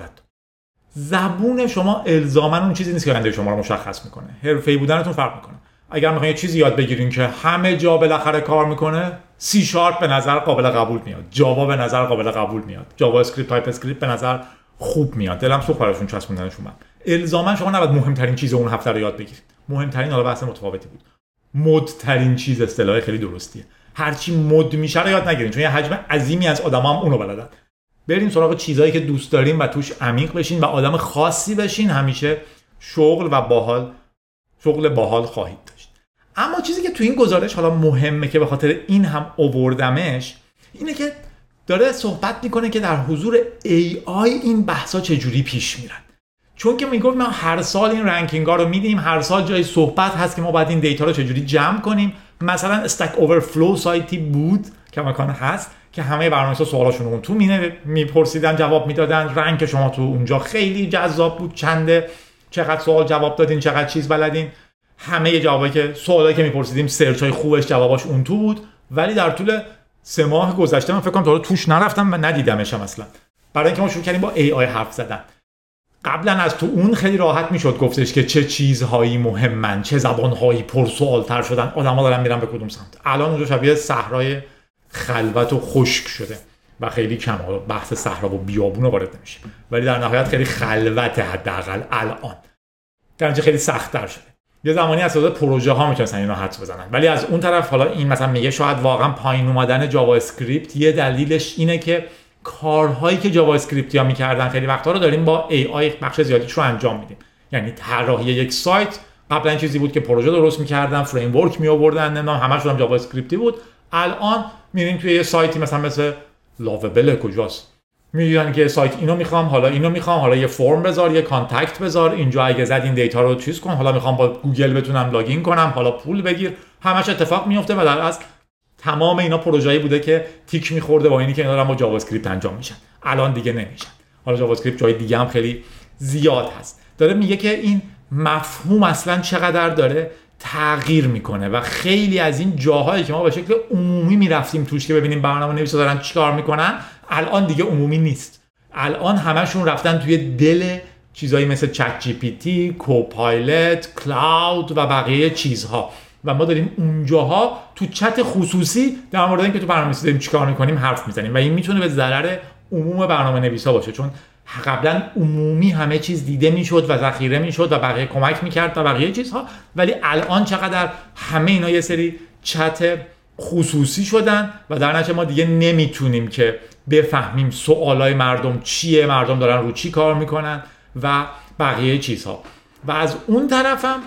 زبون شما الزاماً اون چیزی نیست که آینده شما رو مشخص میکنه. حرفه‌ای بودنتون فرق میکنه. اگر میخواین یه چیزی یاد بگیرین که همه جا بالاخره کار میکنه، سی شارپ به نظر قابل قبول میاد، جاوا به نظر قابل قبول میاد، جاوا اسکریپت، تایپ اسکریپت به نظر خوب میاد، دلم سوخت براشون چسبوندنشون. من الزاما شما نباید مهمترین چیز اون هفته رو یاد بگیرید. مهمترین، حالا بحث متفاوتی بود، مدترین چیز اصطلاح خیلی درستیه. هرچی مد میشه رو یاد نگیرین، چون یه حجم عظیمی از آدما هم اونو بلدن. بریم سراغ چیزایی که دوست دارین و توش عمیق بشین و آدم خاصی بشین. همیشه شغل و باحال شغل باحال خواهید داشت. اما چیزی که تو این گزارش حالا مهمه که به خاطر این هم آوردمش، اینه که داره صحبت میکنه که در حضور ای آی این بحثا چجوری پیش میرن. چون که میگفت ما هر سال این رنکینگ ها رو میدیم، هر سال جای صحبت هست که ما باید این دیتا رو چجوری جمع کنیم. مثلا استک اوورفلو سایتی بود که مکان هست که همه برنامه‌نویسا سوالاشون اون تو میپرسیدن، جواب میدادن. رنک شما تو اونجا خیلی جذاب بود، چنده، چقدر سوال جواب دادین، چقدر چیز بلدین. همه جوابایی که سوالایی که میپرسیدیم، سرچ های خوبش، جواباش اون تو بود. ولی در طول سه ماه گذشته من فکر کنم تا حالا توش نرفتم و ندیدمش اصلا، برای اینکه ما شروع کردیم با ای آی حرف زدن. قبلا از تو اون خیلی راحت میشد گفتش که چه چیزهایی مهمن، چه زبانهایی پرسوال‌تر شدن، آدم‌ها دارن میرن به کدوم سمت. الان اونجا شبیه صحرای خلوت و خشک شده و خیلی کم حالا بحث صحرا و بیابون رو وارد نمیشه، ولی در نهایت خیلی خلوته حداقل الان. در نتیجه خیلی سخت‌تر شده. یه زمانی اساسا پروژه ها میتونستن اینو حدس بزنن، ولی از اون طرف حالا این مثلا میگه شاید واقعا پایین اومدن جاوا اسکریپت یه دلیلش اینه که کارهایی که جاوا اسکریپتیا میکردن خیلی وقتا رو داریم با ای آی بخش زیادیش رو انجام میدیم. یعنی طراحی یک سایت قبلا این چیزی بود که پروژه درست میکردن، فریم ورک میآوردن، نمیدونم همش هم جاوا اسکریپتی بود. الان میریم توی یه سایتی مثلا مثل لاوبل کجاست، میگن که سایت اینو میخوام، حالا اینو میخوام، حالا یه فرم بذار، یه کانتکت بذار، اینجا اگه زد این دیتا رو چیز کن، حالا میخوام با گوگل بتونم لاگین کنم، حالا پول بگیر. همش اتفاق میفته و در اصل تمام اینا پروژه‌ای بوده که تیک میخورده با اینی که اینا دارن با جاوا اسکریپت انجام میشن. الان دیگه نمیشن. حالا جاوا اسکریپت جای دیگه هم خیلی زیاد هست. داره میگه که این مفهوم اصلا چقدر داره تغییر میکنه و خیلی از این جاهایی که ما به شکل عمومی میرفتیم توش که ببینیم برنامه‌نویسا دارن چیکار میکنن، الان دیگه عمومی نیست. الان همشون رفتن توی دل چیزایی مثل چت جی پی تی، کوپایلت، کلاود و بقیه چیزها و ما داریم اونجاها تو چت خصوصی در مورد اینکه تو برنامه‌نویسی داریم چیکار میکنیم حرف میزنیم و این میتونه به ضرر عموم برنامه‌نویسا باشه، چون قبلا عمومی همه چیز دیده میشد و ذخیره میشد و بقیه کمک میکرد و بقیه چیزها، ولی الان چقدر همه اینا یه سری چت خصوصی شدن و در نتیجه ما دیگه نمیتونیم که بفهمیم سوالای مردم چیه، مردم دارن رو چی کار میکنن و بقیه چیزها. و از اون طرفم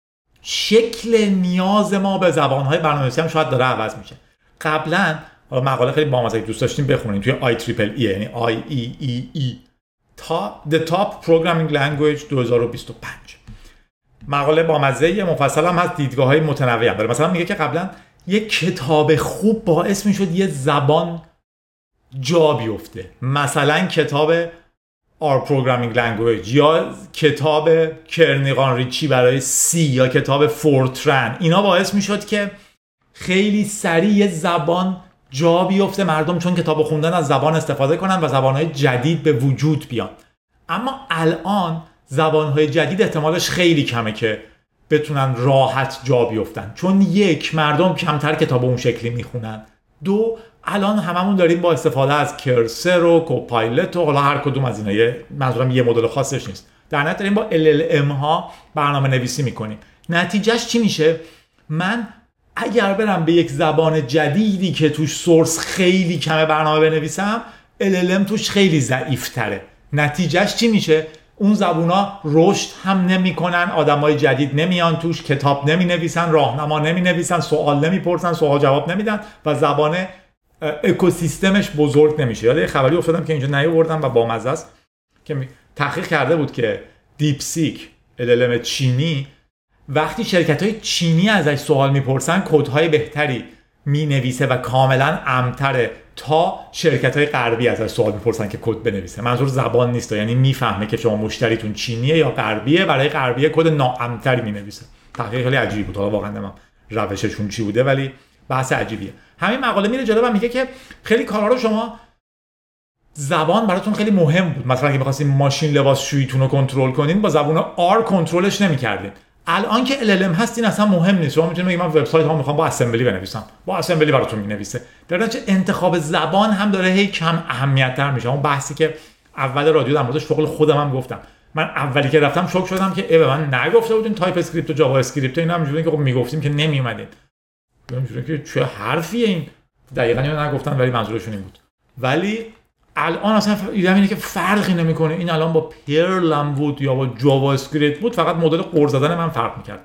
شکل نیاز ما به زبانهای برنامه‌نویسی هم شاید داره عوض میشه. قبلا مقاله خیلی بامزه دوست داشتیم بخونیم توی آی تریپل ای، یعنی آی ای ای ای تا The Top Programming Language دو هزار و بیست و پنج. مقاله بامزه مفصل هم هست، دیدگاه‌های متنوعی هم داره. مثلا میگه که قبلا یک کتاب خوب باعث میشد یه زبان جا بیفته، مثلا کتاب R Programming Language یا کتاب کرنیغان ریچی برای سی یا کتاب فورترن. اینا باعث میشد که خیلی سریع زبان جا بیفته، مردم چون کتاب خوندن از زبان استفاده کنن و زبانهای جدید به وجود بیان. اما الان زبانهای جدید احتمالش خیلی کمه که بتونن راحت جا بیفتن، چون یک، مردم کمتر کتاب اون شکلی میخونن، دو، الان هممون داریم با استفاده از کرسر و کوپایلت و حالا هر کدوم از اینا، منظورم یه مدل خاصش نیست، در نهایت داریم با ال ال ام ها برنامه نویسی میکنیم. نتیجهش چی میشه؟ من اگر برم به یک زبان جدیدی که توش سورس خیلی کمه برنامه بنویسم، ال ال ام توش خیلی ضعیف تره. نتیجهش چی میشه؟ اون زبونا رشد هم نمیکنن، آدمای جدید نمیان توش، کتاب نمی نویسن، راهنما نمی نویسن، سوال نمی پرسن، سوال جواب نمیدن و زبان اکوسیستمش بزرگ نمیشه. یاد یه خبری افتادم که اینجا نیاوردم و بامزه است که تحقیق کرده بود که دیپسیک ال ال ام چینی وقتی شرکت‌های چینی ازش سوال میپرسن کدهای بهتری مینویسه و کاملا امن‌تره تا شرکت‌های غربی ازش سوال میپرسن که کد بنویسه. منظور زبان نیست، یعنی میفهمه که شما مشتریتون چینیه یا غربیه، برای غربیه کد ناامن‌تری مینویسه. تحقیق خیلی عجیبی بود، حالا واقعا نمیدونم روششون چی بوده ولی بحث عجیبیه. همین مقاله میره جلو و میگه که خیلی کارا رو شما زبان براتون خیلی مهم بود. مثلا اگه بخواستین ماشین لباسشوییتون رو کنترل کنین با زبان آر کنترلش نمی‌کردین. الان که ال ال ام هستین اصلا مهم نیست. شما میتونید بگید من وبسایت ها میخوام با اسمبلی بنویسم، با اسمبلی براتون مینویسه. در نتیجه انتخاب زبان هم داره هی کم اهمیت تر میشه. اون بحثی که اول رادیو در موردش فوق خودم هم گفتم، من اولی که رفتم شوک شدم که ای به من نگفته بودین تایپ اسکریپت و جاوا اسکریپت اینا همینجوریه که خب میگفتیم که نمیومدین. همینجوریه که چه حرفیه این؟ دقیقاً اینا نگفتن ولی منظورشون این بود. ولی الان اصلا ایده اینه که فرقی نمیکنه این الان با پرلم بود یا با جاوا اسکریپت بود، فقط مدل قرض زدن من فرق میکرد.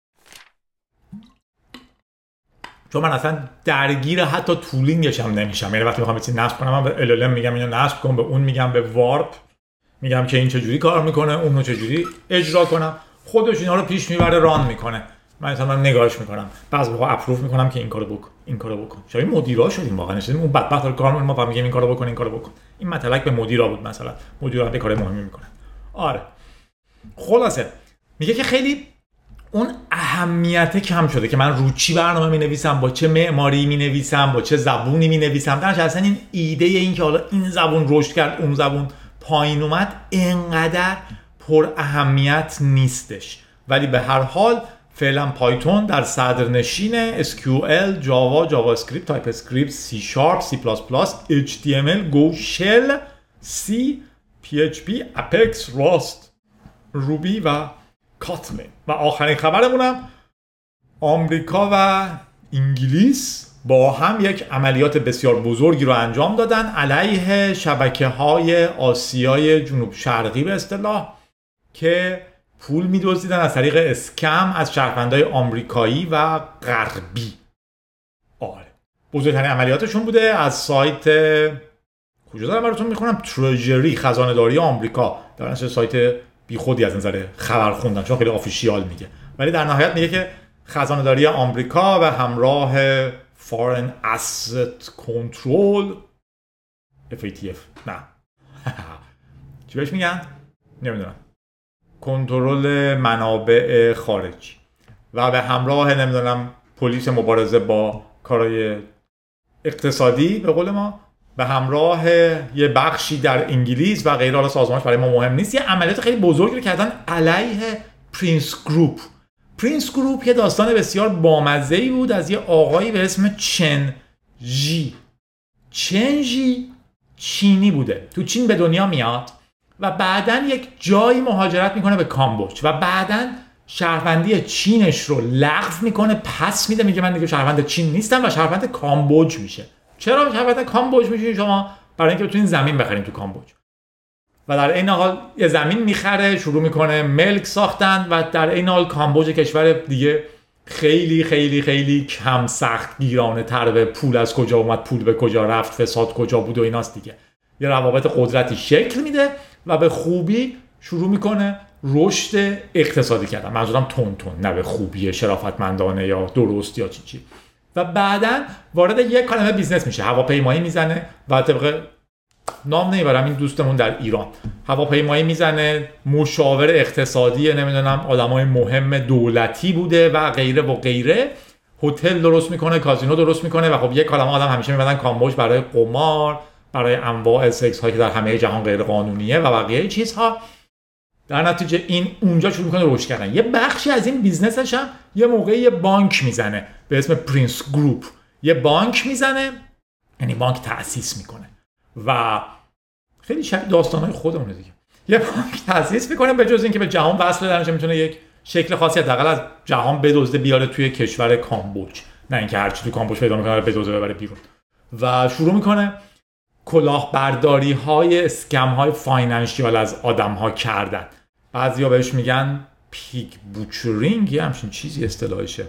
چون من اصلا درگیر حتی تولینگش هم نمیشم. یعنی وقتی میخوام چیزی نصب کنم من به ال ال ام میگم اینو نصب کن، به اون میگم به وارپ میگم که این چجوری کار میکنه، اونو چجوری اجرا کنم، خودش اینا رو پیش میبره ران میکنه. من مثلا نگاهش میکنم، بعضی موقع اپروو میکنم که این کارو بکن، این کارو بکن. شاید مدیرا شدیم واقعا، نشدیم اون بدبخت داره کار میکنه، ما فهم میگیم این کارو بکن، این کارو بکن. این مطلق به مدیرا بود، مثلا مدیرا هم کار مهمی میکنه. آره خلاصه میگه که خیلی اون اهمیت کم شده که من رو چی برنامه مینویسم، با چه معماری مینویسم، با چه زبونی مینویسم. درش اصلا این ایده این که حالا این زبون رشد کرد اون زبون پایین اومد انقدر پر اهمیت نیستش. ولی به هر حال فعلا پایتون در صدرنشین اس کیو ال، جاوا، جاوا اسکریپت، تایپ اسکریپت، سی شارپ، سی پلاس پلاس، اچ تی ام ال، گو، شل، سی، پی اچ پی، اپکس، راست، روبی و کاتلین. و آخرین خبرمونم آمریکا و انگلیس با هم یک عملیات بسیار بزرگی رو انجام دادن علیه شبکه‌های آسیای جنوب شرقی به اصطلاح که پول می‌دزدیدن از طریق اسکم از شهروندای آمریکایی و غربی. آره بزرگترین عملیاتشون بوده. از سایت کجا دارم براتون میخونم، ترژری، خزانه‌داری آمریکا. در اصل سایت بیخودی از نظر خبر خوندن چون خیلی آفیشیال میگه، ولی در نهایت میگه که خزانه‌داری آمریکا و همراه Foreign Asset Control اف ای تی اف نه چی بهش میگن؟ نمیدونم، کنترل منابع خارجی و به همراه نمیدونم پلیس مبارزه با کارهای اقتصادی به قول ما، به همراه یه بخشی در انگلیس و غیره. حالا سازمانش برای ما مهم نیست. یه عملیات خیلی بزرگی رو کردن علیه پرینس گروپ. پرینس گروپ یه داستان بسیار بامزه‌ای بود از یه آقایی به اسم چن ژی. چن ژی چینی بوده، تو چین به دنیا میاد و بعدن یک جایی مهاجرت میکنه به کامبوج و بعدن شهروندی چینش رو لغو میکنه، پس میده، میگه من دیگه شهروند چین نیستم و شهروند کامبوج میشه. چرا شهروند کامبوج میشین شما؟ برای اینکه بتونین زمین بخرین تو کامبوج. و در این حال یه زمین میخره، شروع میکنه ملک ساختن و در این حال کامبوج کشور دیگه خیلی خیلی خیلی کم سخت گیرانه تر به پول از کجا اومد، پول به کجا رفت، فساد کجا بود و ایناست دیگه. یه روابط قدرتی شکل میده و به خوبی شروع میکنه رشد اقتصادی کردن. منظورم تون تون، نه به خوبی شرافتمندانه یا درست یا چی چی. و بعدن وارد یک کلمه بیزنس میشه، هواپیمایی میزنه و طبق نام نمیبرم این دوستمون در ایران هواپیمایی میزنه، مشاور اقتصادی نمیدونم آدمای مهم دولتی بوده و غیره و غیره. هتل درست میکنه، کازینو درست میکنه و خب یک کلمه آدم همیشه میبندن کامبوج برای قمار، برای انواع سکس هایی که در همه جهان غیر قانونیه و بقیه چیزها. در نتیجه این اونجا شروع میکنه رشد کردن. یه بخشی از این بیزنسش هم یه موقعی یه بانک میزنه به اسم پرینس گروپ. یه بانک میزنه، یعنی بانک تأسیس میکنه و خیلی شبیه داستانهای خودمونه دیگه. یه بانک تأسیس میکنه، به جز اینکه به جهان وصل درش میتونه یک شکل خاصی حداقل از جهان بدزده بیاره توی کشور کامبوج، نه اینکه هر چی تو کامبوج پیدا میکنه بدزده ببره بیرون. و شروع میکنه کلاهبرداری های اسکم های فاینانشیال از آدم ها کردن. بعضیا بهش میگن پیگ بوچرینگ، یه همچین چیزی اصطلاحشه.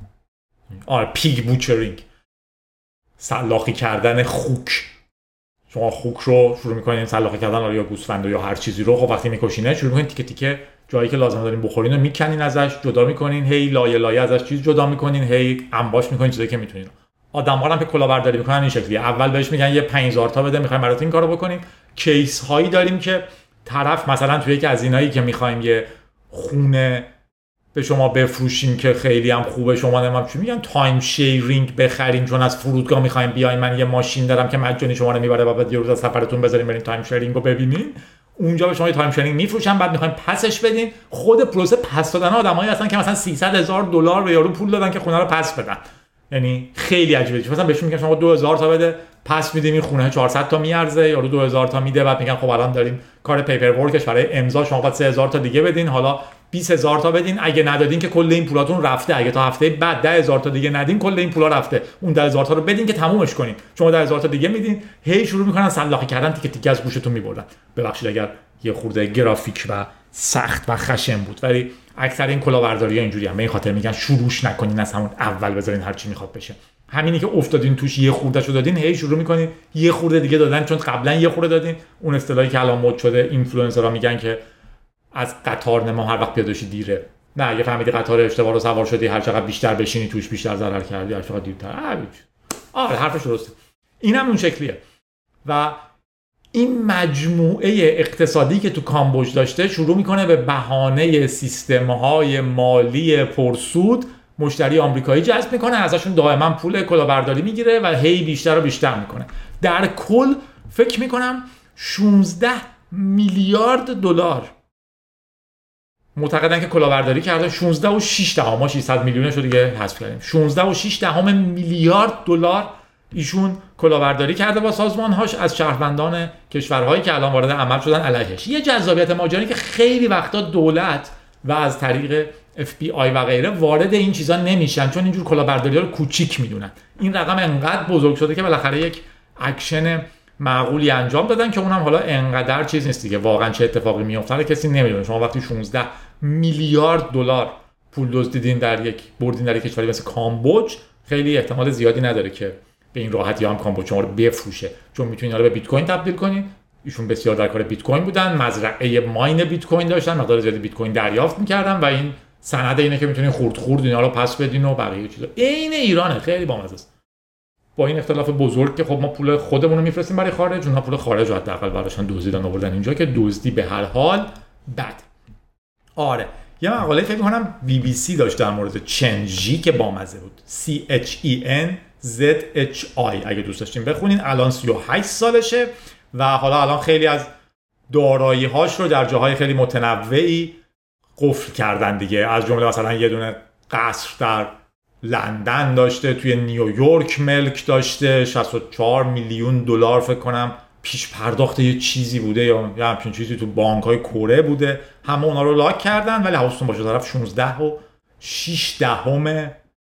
آره پیگ بوچرینگ، سلاخی کردن خوک. شما خوک رو شروع می‌کنین سلاخه کردن یا گوسفند یا هر چیزی رو، خب وقتی می‌کشینه شروع می‌کنین تیکه تیکه جایی که لازم دارین بخورین رو میکنین ازش جدا میکنین، هی لایه لایه ازش چیز جدا میکنین، هی انباش میکنین چیزایی که میتونین. آدم‌ها هم که کلاهبرداری میکنن این شکلیه، اول بهش میگن یه پنج هزار تا بده میخوایم برات این کارو بکنیم. کیس هایی داریم که طرف مثلا توی یک از اینایی که میخوایم یه خونه به شما بفروشیم که خیلی هم خوبه، شما نمیدونم چی میگن تایم شیرینگ بخرین چون از فرودگاه میخوایم بیاین، من یه ماشین دارم که مجانی شما رو میبره و بعد یه روز از سفرتون بذارین برین تایم شیرینگ رو ببینین، اونجا به شما تایم شیرینگ میفروشن، بعد میخوایم پسش بدین. خود پروسه پس دادن آدمایی هستن که مثلا سیصد هزار دلار به یارو پول دادن که خونه رو پس بدن. یعنی خیلی عجیبه، مثلا بهشون میگن شما دو هزار تا بده پس میدیم این خونه چهارصد تا میارزه، یارو دو هزار تا میده، بعد میگن خب الان داریم کار پیپر ورکش برای امضا شما باید سه هزار تا دیگه بدین، حالا بیست هزار تا بدین، اگه ندادین که کل این پولاتون رفته، اگه تا هفته بعد ده هزار تا دیگه ندین کل این پولا رفته، اون ده هزار تا رو بدین که تمومش کنین. شما ده هزار تا دیگه میدین، هی شروع میکنن سلاخی کردن، تیکه تیکه از گوشتون میبردن. ببخشید اگر یه خورده گرافیک و سخت و خشن بود، ولی اکثر این کلاهبرداری‌ها اینجوریه، به این خاطر میگن شروعش نکنین از همون اول، بذارین هر چی میخواد بشه. همینی که افتادین توش یه خوردهشو دادین، هی شروع میکنین یه خورده دیگه دادن چون قبلا یه خورده دادین. اون اصطلاحی که الان مد شده اینفلوئنسرها میگن که از قطار نما هر وقت پیاده شی دیره. نه، اگه فهمیدی قطار اشتباه رو سوار شدی، هر چقدر بیشتر بشینی توش بیشتر ضرر کردی، هر چقدر دیرتر. آره حرفش درسته. اینم اون شکلیه. و این مجموعه اقتصادی که تو کامبوج داشته شروع میکنه به بهانه سیستم‌های مالی پرسود مشتری آمریکایی جذب میکنه، ازشون دائما پول کلاهبرداری میگیره و هی بیشتر و بیشتر میکنه. در کل فکر میکنم شانزده میلیارد دلار معتقدن که کلاهبرداری کرده. شانزده و شش دهم، ما ششصد میلیونش رو دیگه حذف کردیم، شانزده و شش دهم میلیارد دلار ایشون کلاهبرداری کرده با سازمان‌هاش از شهروندان کشورهایی که الان وارد عمل شدن علیهش. یه جذابیت ماجرایی که خیلی وقتا دولت و از طریق اف بی آی و غیره وارد این چیزا نمیشن، چون اینجور کلاهبرداری‌ها رو کوچیک میدونن. این رقم انقدر بزرگ شده که بالاخره یک اکشن معقولی انجام دادن که اونم حالا انقدر چیز نیست دیگه، واقعا چه اتفاقی میفته کسی نمیدونه. شما وقتی شانزده میلیارد دلار پول دزدیدین در یک بردین در یک کشوری مثل کامبوج، خیلی احتمال زیادی نداره که به این راحتی هم کامبوج شما رو بفروشه، چون میتونین حالا به بیت کوین تبدیل کنین. ایشون بسیار در کار بیت کوین بودن، مزرعه ماین بیت کوین داشتن، مقدار زیادی بیت کوین دریافت میکردن و این سند اینه که میتونین خورد خورد اینا رو پس بدین و بقیه چیزا. عین ایرانه، خیلی بامزه است. با این اختلاف بزرگ که خب ما پول خودمون رو میفرستیم برای خارج، اونها پول خارج رو حداقل براشون دزدیدن آوردن اینجا، که دزدی به هر حال بد. آره یه مقاله فکر می‌کنم بی بی سی داشت در مورد چنجی که بامزه بود، سی اچ ای ان زد اچ آی، اگه دوست داشتین بخونین. الان سی و هشت سالشه و حالا الان خیلی از دارایی‌هاش رو در جاهای خیلی متنوعی قفل کردن دیگه، از جمله مثلا یه دونه قصر در لندن داشته، توی نیویورک ملک داشته، شصت و چهار میلیون دلار فکر کنم پیش پرداخت یه چیزی بوده یا یه همچین چیزی تو بانک‌های کره بوده، همه اونا رو لاک کردن. ولی حواستون باشه طرف شانزده و شش دهم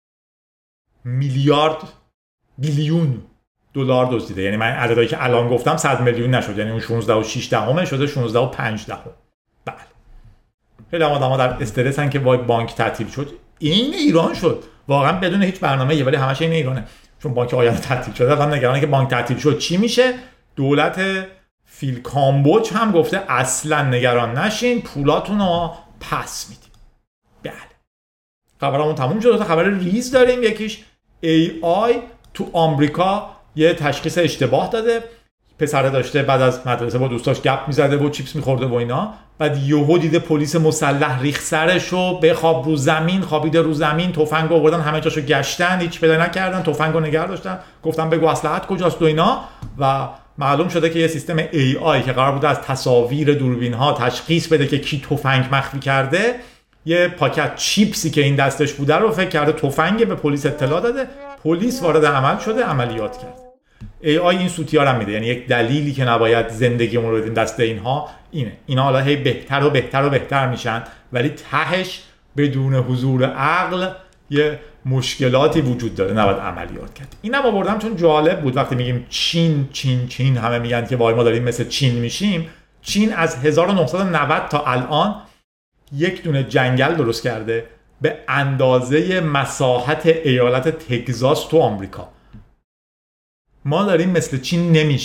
میلیارد بیلیون دلار دزدیده. یعنی من عددی که الان گفتم صد میلیون نشد، یعنی اون شانزده و شش دهم شده شانزده و پنج دهم. بله خیلی آدم‌ها در استرسن که وای بانک تعطیل شد. این ایران شد واقعا بدون هیچ برنامه‌ای، ولی همش این ایرانه، چون بانک آینده تعطیل شده. الان نگرانه که بانک تعطیل شد چی میشه. دولت فیل کامبوج هم گفته اصلا نگران نشین، پولاتون رو پس میدیم. بله خبرامون تموم شد. تا خبر ریز داریم، یکیش ای آی تو آمریکا یه تشخیص اشتباه داده. پسره داشته بعد از مدرسه با دوستاش گپ میزده و چیپس میخورده و اینا، بعد یهو دیده پلیس مسلح ریخ سرشو، بخواب رو زمین، خوابیده رو زمین، تفنگ آوردن همه جاشو گشتن، هیچ پیدا نکردن، تفنگو نگه داشتن، گفتن بگو اسلحه‌ات کجاست و اینا. و معلوم شده که یه سیستم ای آی که قرار بوده از تصاویر دوربین ها تشخیص بده که کی تفنگ مخفی کرده، یه پاکت چیپسی که این دستش بوده رو فکر کرده تفنگ، به پلیس اطلاع داده، پلیس وارد عمل شده، عملیات کرد. ای آی این سوتی‌ها رو میده، یعنی یک دلیلی که نباید زندگیمون رو بدیم دست اینها اینه. اینا حالا هی بهتر و بهتر و بهتر میشن، ولی تهش بدون حضور عقل یه مشکلاتی وجود داره، نباید عملیات کرد. اینم آوردم چون جالب بود. وقتی میگیم چین چین چین، همه میگن که وای ما داریم مثل چین میشیم. چین از هزار و نهصد و نود تا الان یک دونه جنگل درست کرده به اندازه مساحت ایالت تگزاس تو آمریکا. ما داریم مثل چین نمیشیم.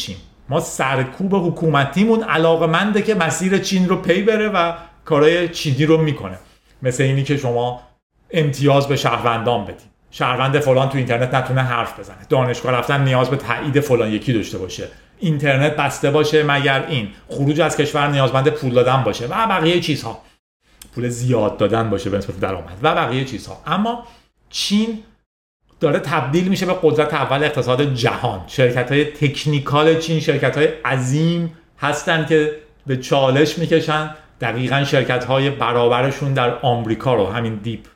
ما سرکوب حکومتیمون علاقمنده که مسیر چین رو پی بره و کارهای چینی رو میکنه. مثل اینی که شما امتیاز به شهروندان بدید، شهروند فلان تو اینترنت نتونه حرف بزنه، دانشگاه رفتن نیاز به تایید فلان یکی داشته باشه، اینترنت بسته باشه مگر این، خروج از کشور نیازمند پول دادن باشه و بقیه چیزها، پول زیاد دادن باشه به نسبت درآمد و بقیه چیزها. اما چین داره تبدیل میشه به قدرت اول اقتصاد جهان. شرکت‌های تکنیکال چین شرکت‌های عظیم هستن که به چالش میکشن دقیقاً شرکت‌های برابرشون در آمریکا رو. همین دیپ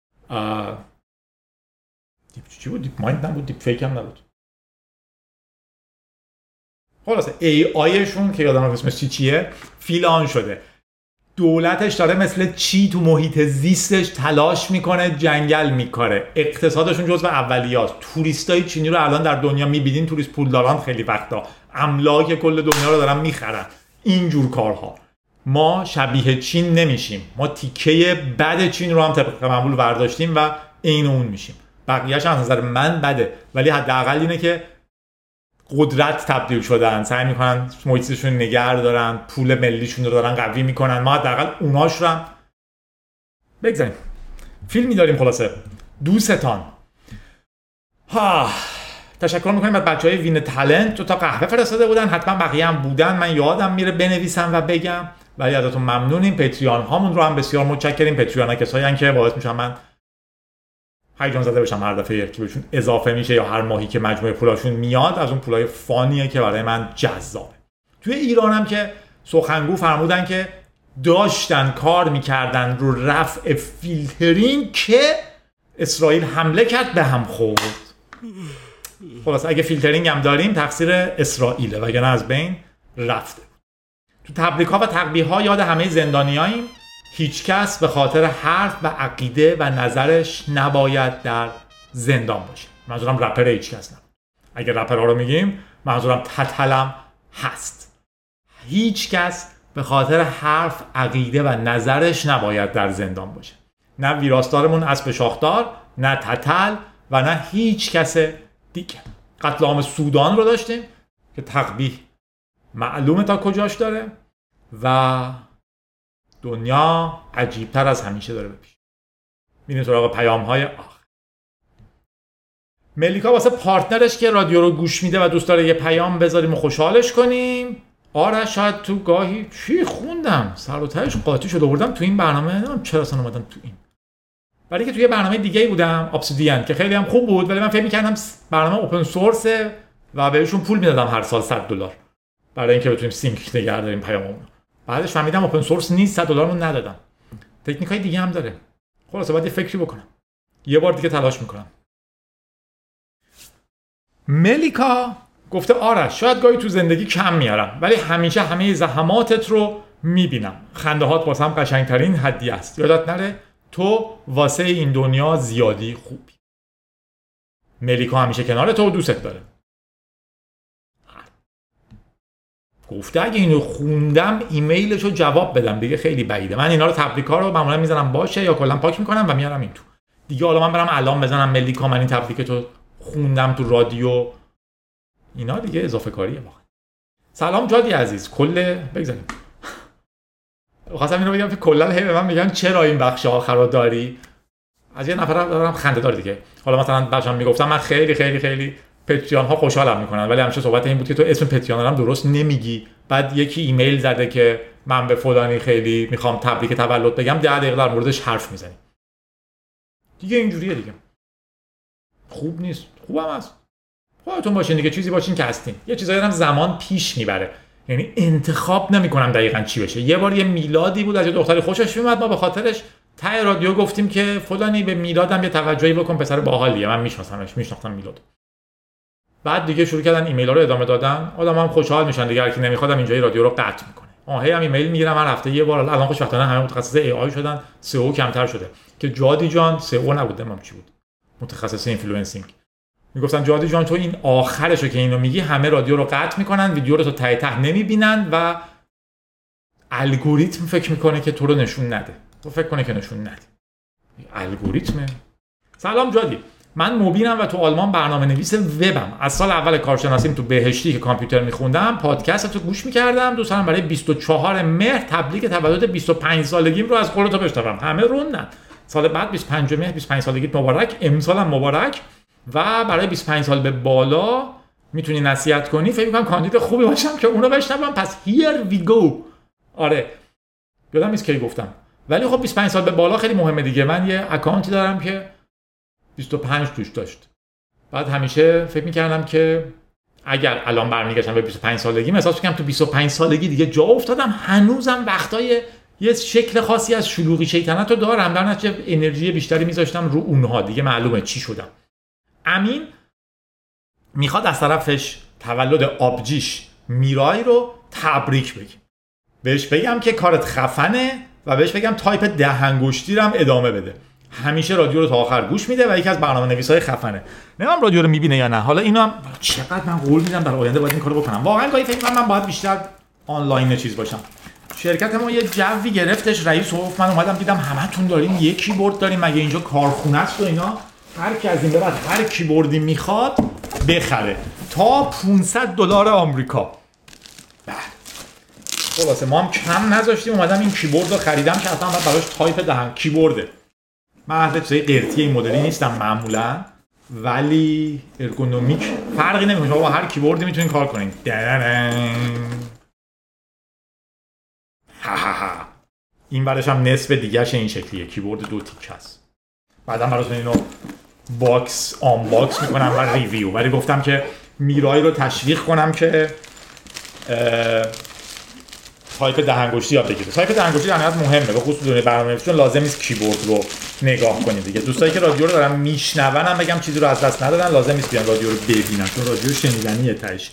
دیپ چی بود؟ دیپ مایند نبود، دیپ فیک هم نبود. خلاصه ای آیشون که یادم اسمش چی چیه فیلان شده. دولتش داره مثل چی تو محیط زیستش تلاش میکنه جنگل میکاره. اقتصادشون جزو اولیاست. توریستای چینی رو الان در دنیا میبینین، توریست پولداران خیلی وقتا املاک کل دنیا رو دارن میخرن. اینجور کارها. ما شبیه چین نمیشیم. ما تیکه بد چین رو هم طبق معمول برداشتیم و عین اون میشیم. بقیه‌اش از نظر من بده، ولی حداقل اینه که قدرت تبدیل شدن، سعی میکنن محیطشون نگه دارن، پول ملیشون رو دارن قوی میکنن. ما حداقل اوناش رو هم بگذاریم. فیلمی داریم خلاصه. دوستان ها تشکر میکنیم از بچهای وین تالنت. دو تا قهوه فرستاده بودن، حتما بقیه هم بودن، من یادم میره بنویسم و بگم. ولی ازتون ممنونیم. پتریان هامون رو هم بسیار متشکریم. پتریان ها کسایی ان که باعث میشن من هیجان زده بشم هر دفعه که بهشون اضافه میشه یا هر ماهی که مجموعه پولاشون میاد. از اون پولای فانیه که برای من جذابه. توی ایران هم که سخنگو فرمودن که داشتن کار میکردن رو رفع فیلترینگ که اسرائیل حمله کرد به هم خورد. خلاص اگه فیلترینگ هم داریم تقصیر اسرائیله وگرنه از بین رفته. تو تبریک‌ها و تقبیح‌ها یاد همه زندانیاییم. هیچ کس به خاطر حرف و عقیده و نظرش نباید در زندان باشه. منظورم رپر هیچ کس نه. اگه رپرها رو میگیم منظورم تتلم هست. هیچ کس به خاطر حرف، عقیده و نظرش نباید در زندان باشه. نه ویراستارمون اسب شاخدار، نه تتل و نه هیچ کس دیگه. قتل عام سودان رو داشتیم که تقبیح معلومه تا کجاش داره و دنیا عجیبتر از همیشه داره بپیش. میریم سراغ پیام‌های آخر. ملیکا واسه پارتنرش که رادیو رو گوش میده و دوست داره یه پیام بذاریم و خوشحالش کنیم. آره شاید تو گاهی چی خوندم سر و تهش قاطی شد آوردم تو این برنامه، نمیدونم چرا اصلا اومدم تو این. ولی که توی برنامه دیگه بودم ابسیدین که خیلی هم خوب بود، ولی من فکر می‌کردم برنامه اوپن سورسه و بهشون پول میدادم هر سال صد دلار برای اینکه بتونیم سینک نگه داریم پیاممون. بعدش فهمیدم اوپن سورس نیست، صد دلارمون ندادم. تکنیکای دیگه هم داره. خلاص باید یه فکری بکنم. یه بار دیگه تلاش میکنم. ملیکا گفته آرش شاید گاهی تو زندگی کم میارم ولی همیشه همه زحماتت رو میبینم. خنده هات واسم قشنگترین هدیه است. یادت نره تو واسه این دنیا زیادی خوبی. ملیکا همیشه کنار تو و دوستت داره. گفته اگه اینو خوندم ایمیلشو جواب بدم دیگه خیلی بعیده. من اینا رو تبریکا رو معمولا میزنم باشه یا کلا پاک میکنم و میارم این تو. دیگه حالا من برم الان بزنم ملیکا من این تبریکتو خوندم تو رادیو، اینا دیگه اضافه کاریه واقعا. سلام جادی عزیز. کل بگذاریم. خواستم اینو بگم که کلا هی به من میگن چرا این بخش آخر رو داری؟ از یه نفر دارم خنده داره دیگه. حالا مثلا بچه‌ام میگفتم من خیلی خیلی خیلی پتریان ها خوشحالم میکنن ولی همیشه صحبت این بود که تو اسم پتریان هم درست نمیگی. بعد یکی ایمیل زده که من به فلانی خیلی میخوام تبریک تولد بگم، ده دقیقه در موردش حرف میزنی. دیگه اینجوریه دیگه. خوب نیست. خوبم هست. خودتون باشین دیگه، چیزی باشین که هستین. یه چیزایی هم زمان پیش میبره. یعنی انتخاب نمیکنم دقیقاً چی بشه. یه بار یه میلادی بود از یه دختری خوشش میومد، ما به خاطرش ته رادیو گفتیم که فلانی به میلادم یه توجهی بکن، پسر باحالیه، من میشناسمش، میشناختم میلاد. بعد دیگه شروع کردن ایمیل‌ها رو ادامه دادن. آدم‌ها هم خوشحال میشن دیگه، هر کی نمیخوادم اینجای رادیو رو قطع میکنه. آه هی هم ایمیل میگیرم هر هفته یه بار. الان خوشبختانه همه متخصص ای آی شدن، سئو کمتر شده. که جادی جان سئو نبود، نمیدونم چی بود. متخصص اینفلوئنسینگ. میگفتن جادی جان تو این آخرشو که اینو میگی همه رادیو رو قطع میکنن، ویدیو رو تو ته ته نمیبینن و الگوریتم فکر میکنه که تو رو نشون نده. تو فکر کنه که نشون نده. الگوریتمه. سلام جادی. من مبینم و تو آلمان برنامه نویس وبم. از سال اول کارشناسیم تو بهشتی که کامپیوتر میخوندم پادکست رو گوش میکردم. دوست دارم برای بیست و چهارم مهر تبلیغ تولد بیست و پنج سالگیم رو از قول تو بشنوم. همه روندن. سال بعد بیست و پنج مهر بیست و پنج سالگیت مبارک، امسالم مبارک و برای بیست و پنج سال به بالا میتونی نصیحت کنی. فکر می‌کنم کاندید خوبی باشم که اونو بشنوم. پس here we go. آره یادم نیست کی گفتم، ولی خب بیست و پنج سال به بالا خیلی مهمه دیگه. من یه اکانتی دارم که بیست و پنج توش داشت. بعد همیشه فکر می‌کردم که اگر الان برمیگشتم به بیست و پنج سالگی احساس می‌کنم تو بیست و پنج سالگی دیگه جا افتادم. هنوزم وقتای یه شکل خاصی از شلوغی شیطنت رو دارم، در نتیجه انرژی بیشتری میذاشتم رو اونها. دیگه معلومه چی شدم. امین میخواد از طرفش تولد آبجیش میرای رو تبریک بگیم. بهش بگم که کارت خفنه و بهش بگم تایپ ده انگشتی رو هم ادامه بده. همیشه رادیو رو تا آخر گوش میده و یکی از برنامه‌نویسای خفنه. نمیدونم رادیو رو میبینه یا نه. حالا اینو هم چقدر من قول میدم در آینده باید این کارو بکنم. واقعا گاهی فکر می‌کنم من باید بیشتر آنلاین چیز باشم. شرکت ما یه جوی گرفتش، رئیس گفت من اومدم دیدم همتون دارین یک کیبورد دارین، مگه اینجا کارخونه است و اینا؟ هر کی از این به بعد هر کیبوردی میخواد بخره تا پانصد دلار آمریکا. بله خلاصه ما هم کم نذاشتیم اومدم این کیبورد رو خریدم که اصلا براش تایپ دهن کیبورده. من اهل چیزای قرتی این مدلی نیستم معمولا، ولی ارگونومیک فرقی نمیکنه. شما با هر کیبوردی میتونین کار کنین. این برش هم نصف دیگه‌ش این شکلیه، کیبورد دو تیکه است. بعدم براتون اینو باکس آن باکس میکنم و ریویو. ولی گفتم که میرای رو تشویق کنم که تایپ ده انگشتی یاد بگیره. تایپ ده انگشتی در نهایت مهمه، به خصوص دونه برنامه‌نویسی، چون لازم نیست کیبورد رو نگاه کنید دیگه. دوستایی که رادیو رو دارن میشنون هم بگم چیزی رو از دست ندادن، لازم نیست بیان رادیو رو ببینن چون رادیو شنیدنیه تاش.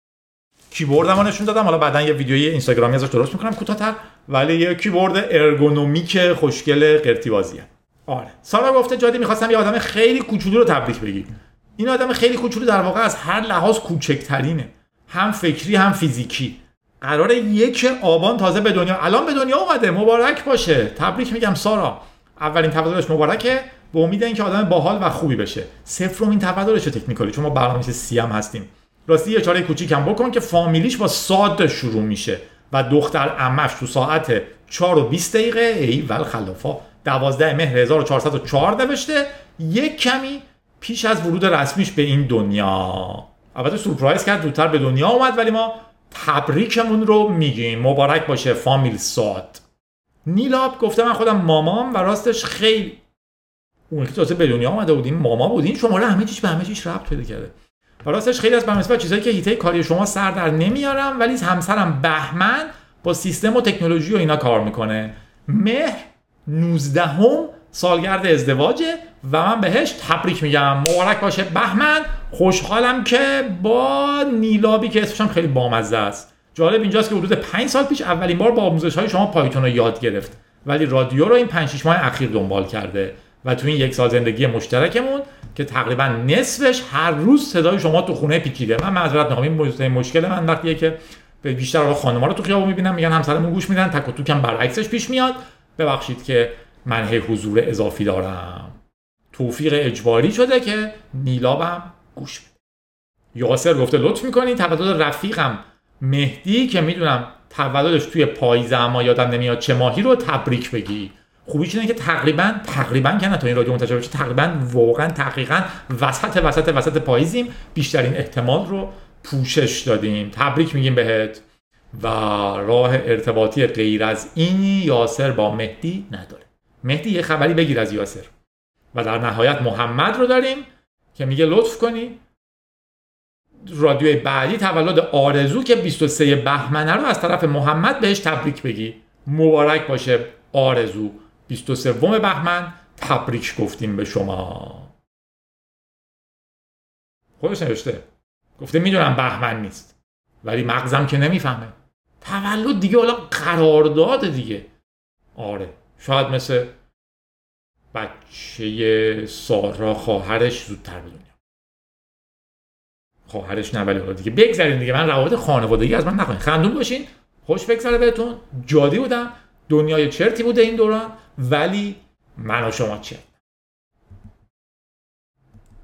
کیبوردمو نشون دادم، حالا بعدن یه ویدیوی اینستاگرامی ازش درست میکنم کوتاه‌تر، ولی یه کیبورد ارگونومیک خوشگل قرتی بازیه. آره سارا گفته جادی می‌خواستم یه آدم خیلی کوچولو رو تبریک بگی. این آدم خیلی کوچولو در واقع از هر لحاظ کوچکترینه، هم فکری هم فیزیکی. قراره یک آبان تازه به دنیا الان به دنیا اومده. مبارک باشه، تبریک میگم سارا. اولین تولدش مبارکه، به امید اینکه آدم باحال و خوبی بشه. صفرمین تولدشه تکنیکالی، چون ما برنامه‌نویس سی هم هستیم. راستی یه اشاره کوچیکم بکن که فامیلیش با صاد شروع میشه و دختر عمش تو ساعت چهار و بیست دقیقه ایول خلافا دوازده مهر هزار و چهارصد و چهار نوشته، یک کمی پیش از ورود رسمیش به این دنیا. البته سورپرایز کرد زودتر به دنیا اومد، ولی ما تبریکمون رو میگیم. مبارک باشه فامیل صاد. نیلاب گفته من خودم مامام و راستش خیلی اون که تازه به دنیا اومده بودین ماما بودین، شماره همه چیز به همه چیز ربط پیدا کرده. و راستش خیلی از برنامه‌نویسا چیزایی که هیته کاری شما سر در نمیارم، ولی همسرم بهمن با سیستم و تکنولوژی و اینا کار میکنه. مهر نوزدهم سالگرد ازدواجه و من بهش تبریک میگم. مبارک باشه بهمن. خوشحالم که با نیلابی که اسمش هم خیلی بامزه است. جالب اینجاست که حدود پنج سال پیش اولین بار با آموزش‌های شما پایتون رو یاد گرفت، ولی رادیو رو این پنج شش ماه اخیر دنبال کرده و تو این یک سال زندگی مشترکمون که تقریبا نصفش هر روز صدای شما تو خونه پیچیده. من معذرت میخوام، این مشکل من وقتیه که بیشتر آقا خانم‌ها رو تو خیابون میبینم میگن همسرمون گوش میدن، تک و توکم برعکسش پیش میاد. ببخشید که من هی حضور اضافی دارم. توفیق اجباری شده که نیلابم گوش میده. یاسر گفته لطف میکنی تولد رفیقم مهدی که میدونم تولدش توی پاییزه اما یادم نمیاد چه ماهی رو تبریک بگی. خوبیش اینه که تقریبا تقریبا که نه تا این رادیو منتشر بشه تقریبا واقعا دقیقاً وسط وسط وسط پاییزیم، بیشترین احتمال رو پوشش دادیم. تبریک میگیم بهت و راه ارتباطی غیر از این یاسر با مهدی نداره. مهدی یه خبری بگیر از یاسر. و در نهایت محمد رو داریم که میگه لطف کنی رادیوی بعدی تولد آرزو که بیست و سوم بهمن رو از طرف محمد بهش تبریک بگی. مبارک باشه آرزو، بیست و سوم بهمن تبریک گفتیم به شما. خودش نوشته گفته میدونم بهمن نیست ولی مغزم که نمیفهمه. تولد دیگه حالا قرارداد دیگه. آره شاید مثل بچه سارا خواهرش زودتر به دنیا. خواهرش نه ولی حالا دیگه بگذارین دیگه. من روابط خانوادگی از من نکنین. خندون باشین، خوش بگذره بهتون. جادی بودم، دنیای چرتی بوده این دوران، ولی من و شما چرت.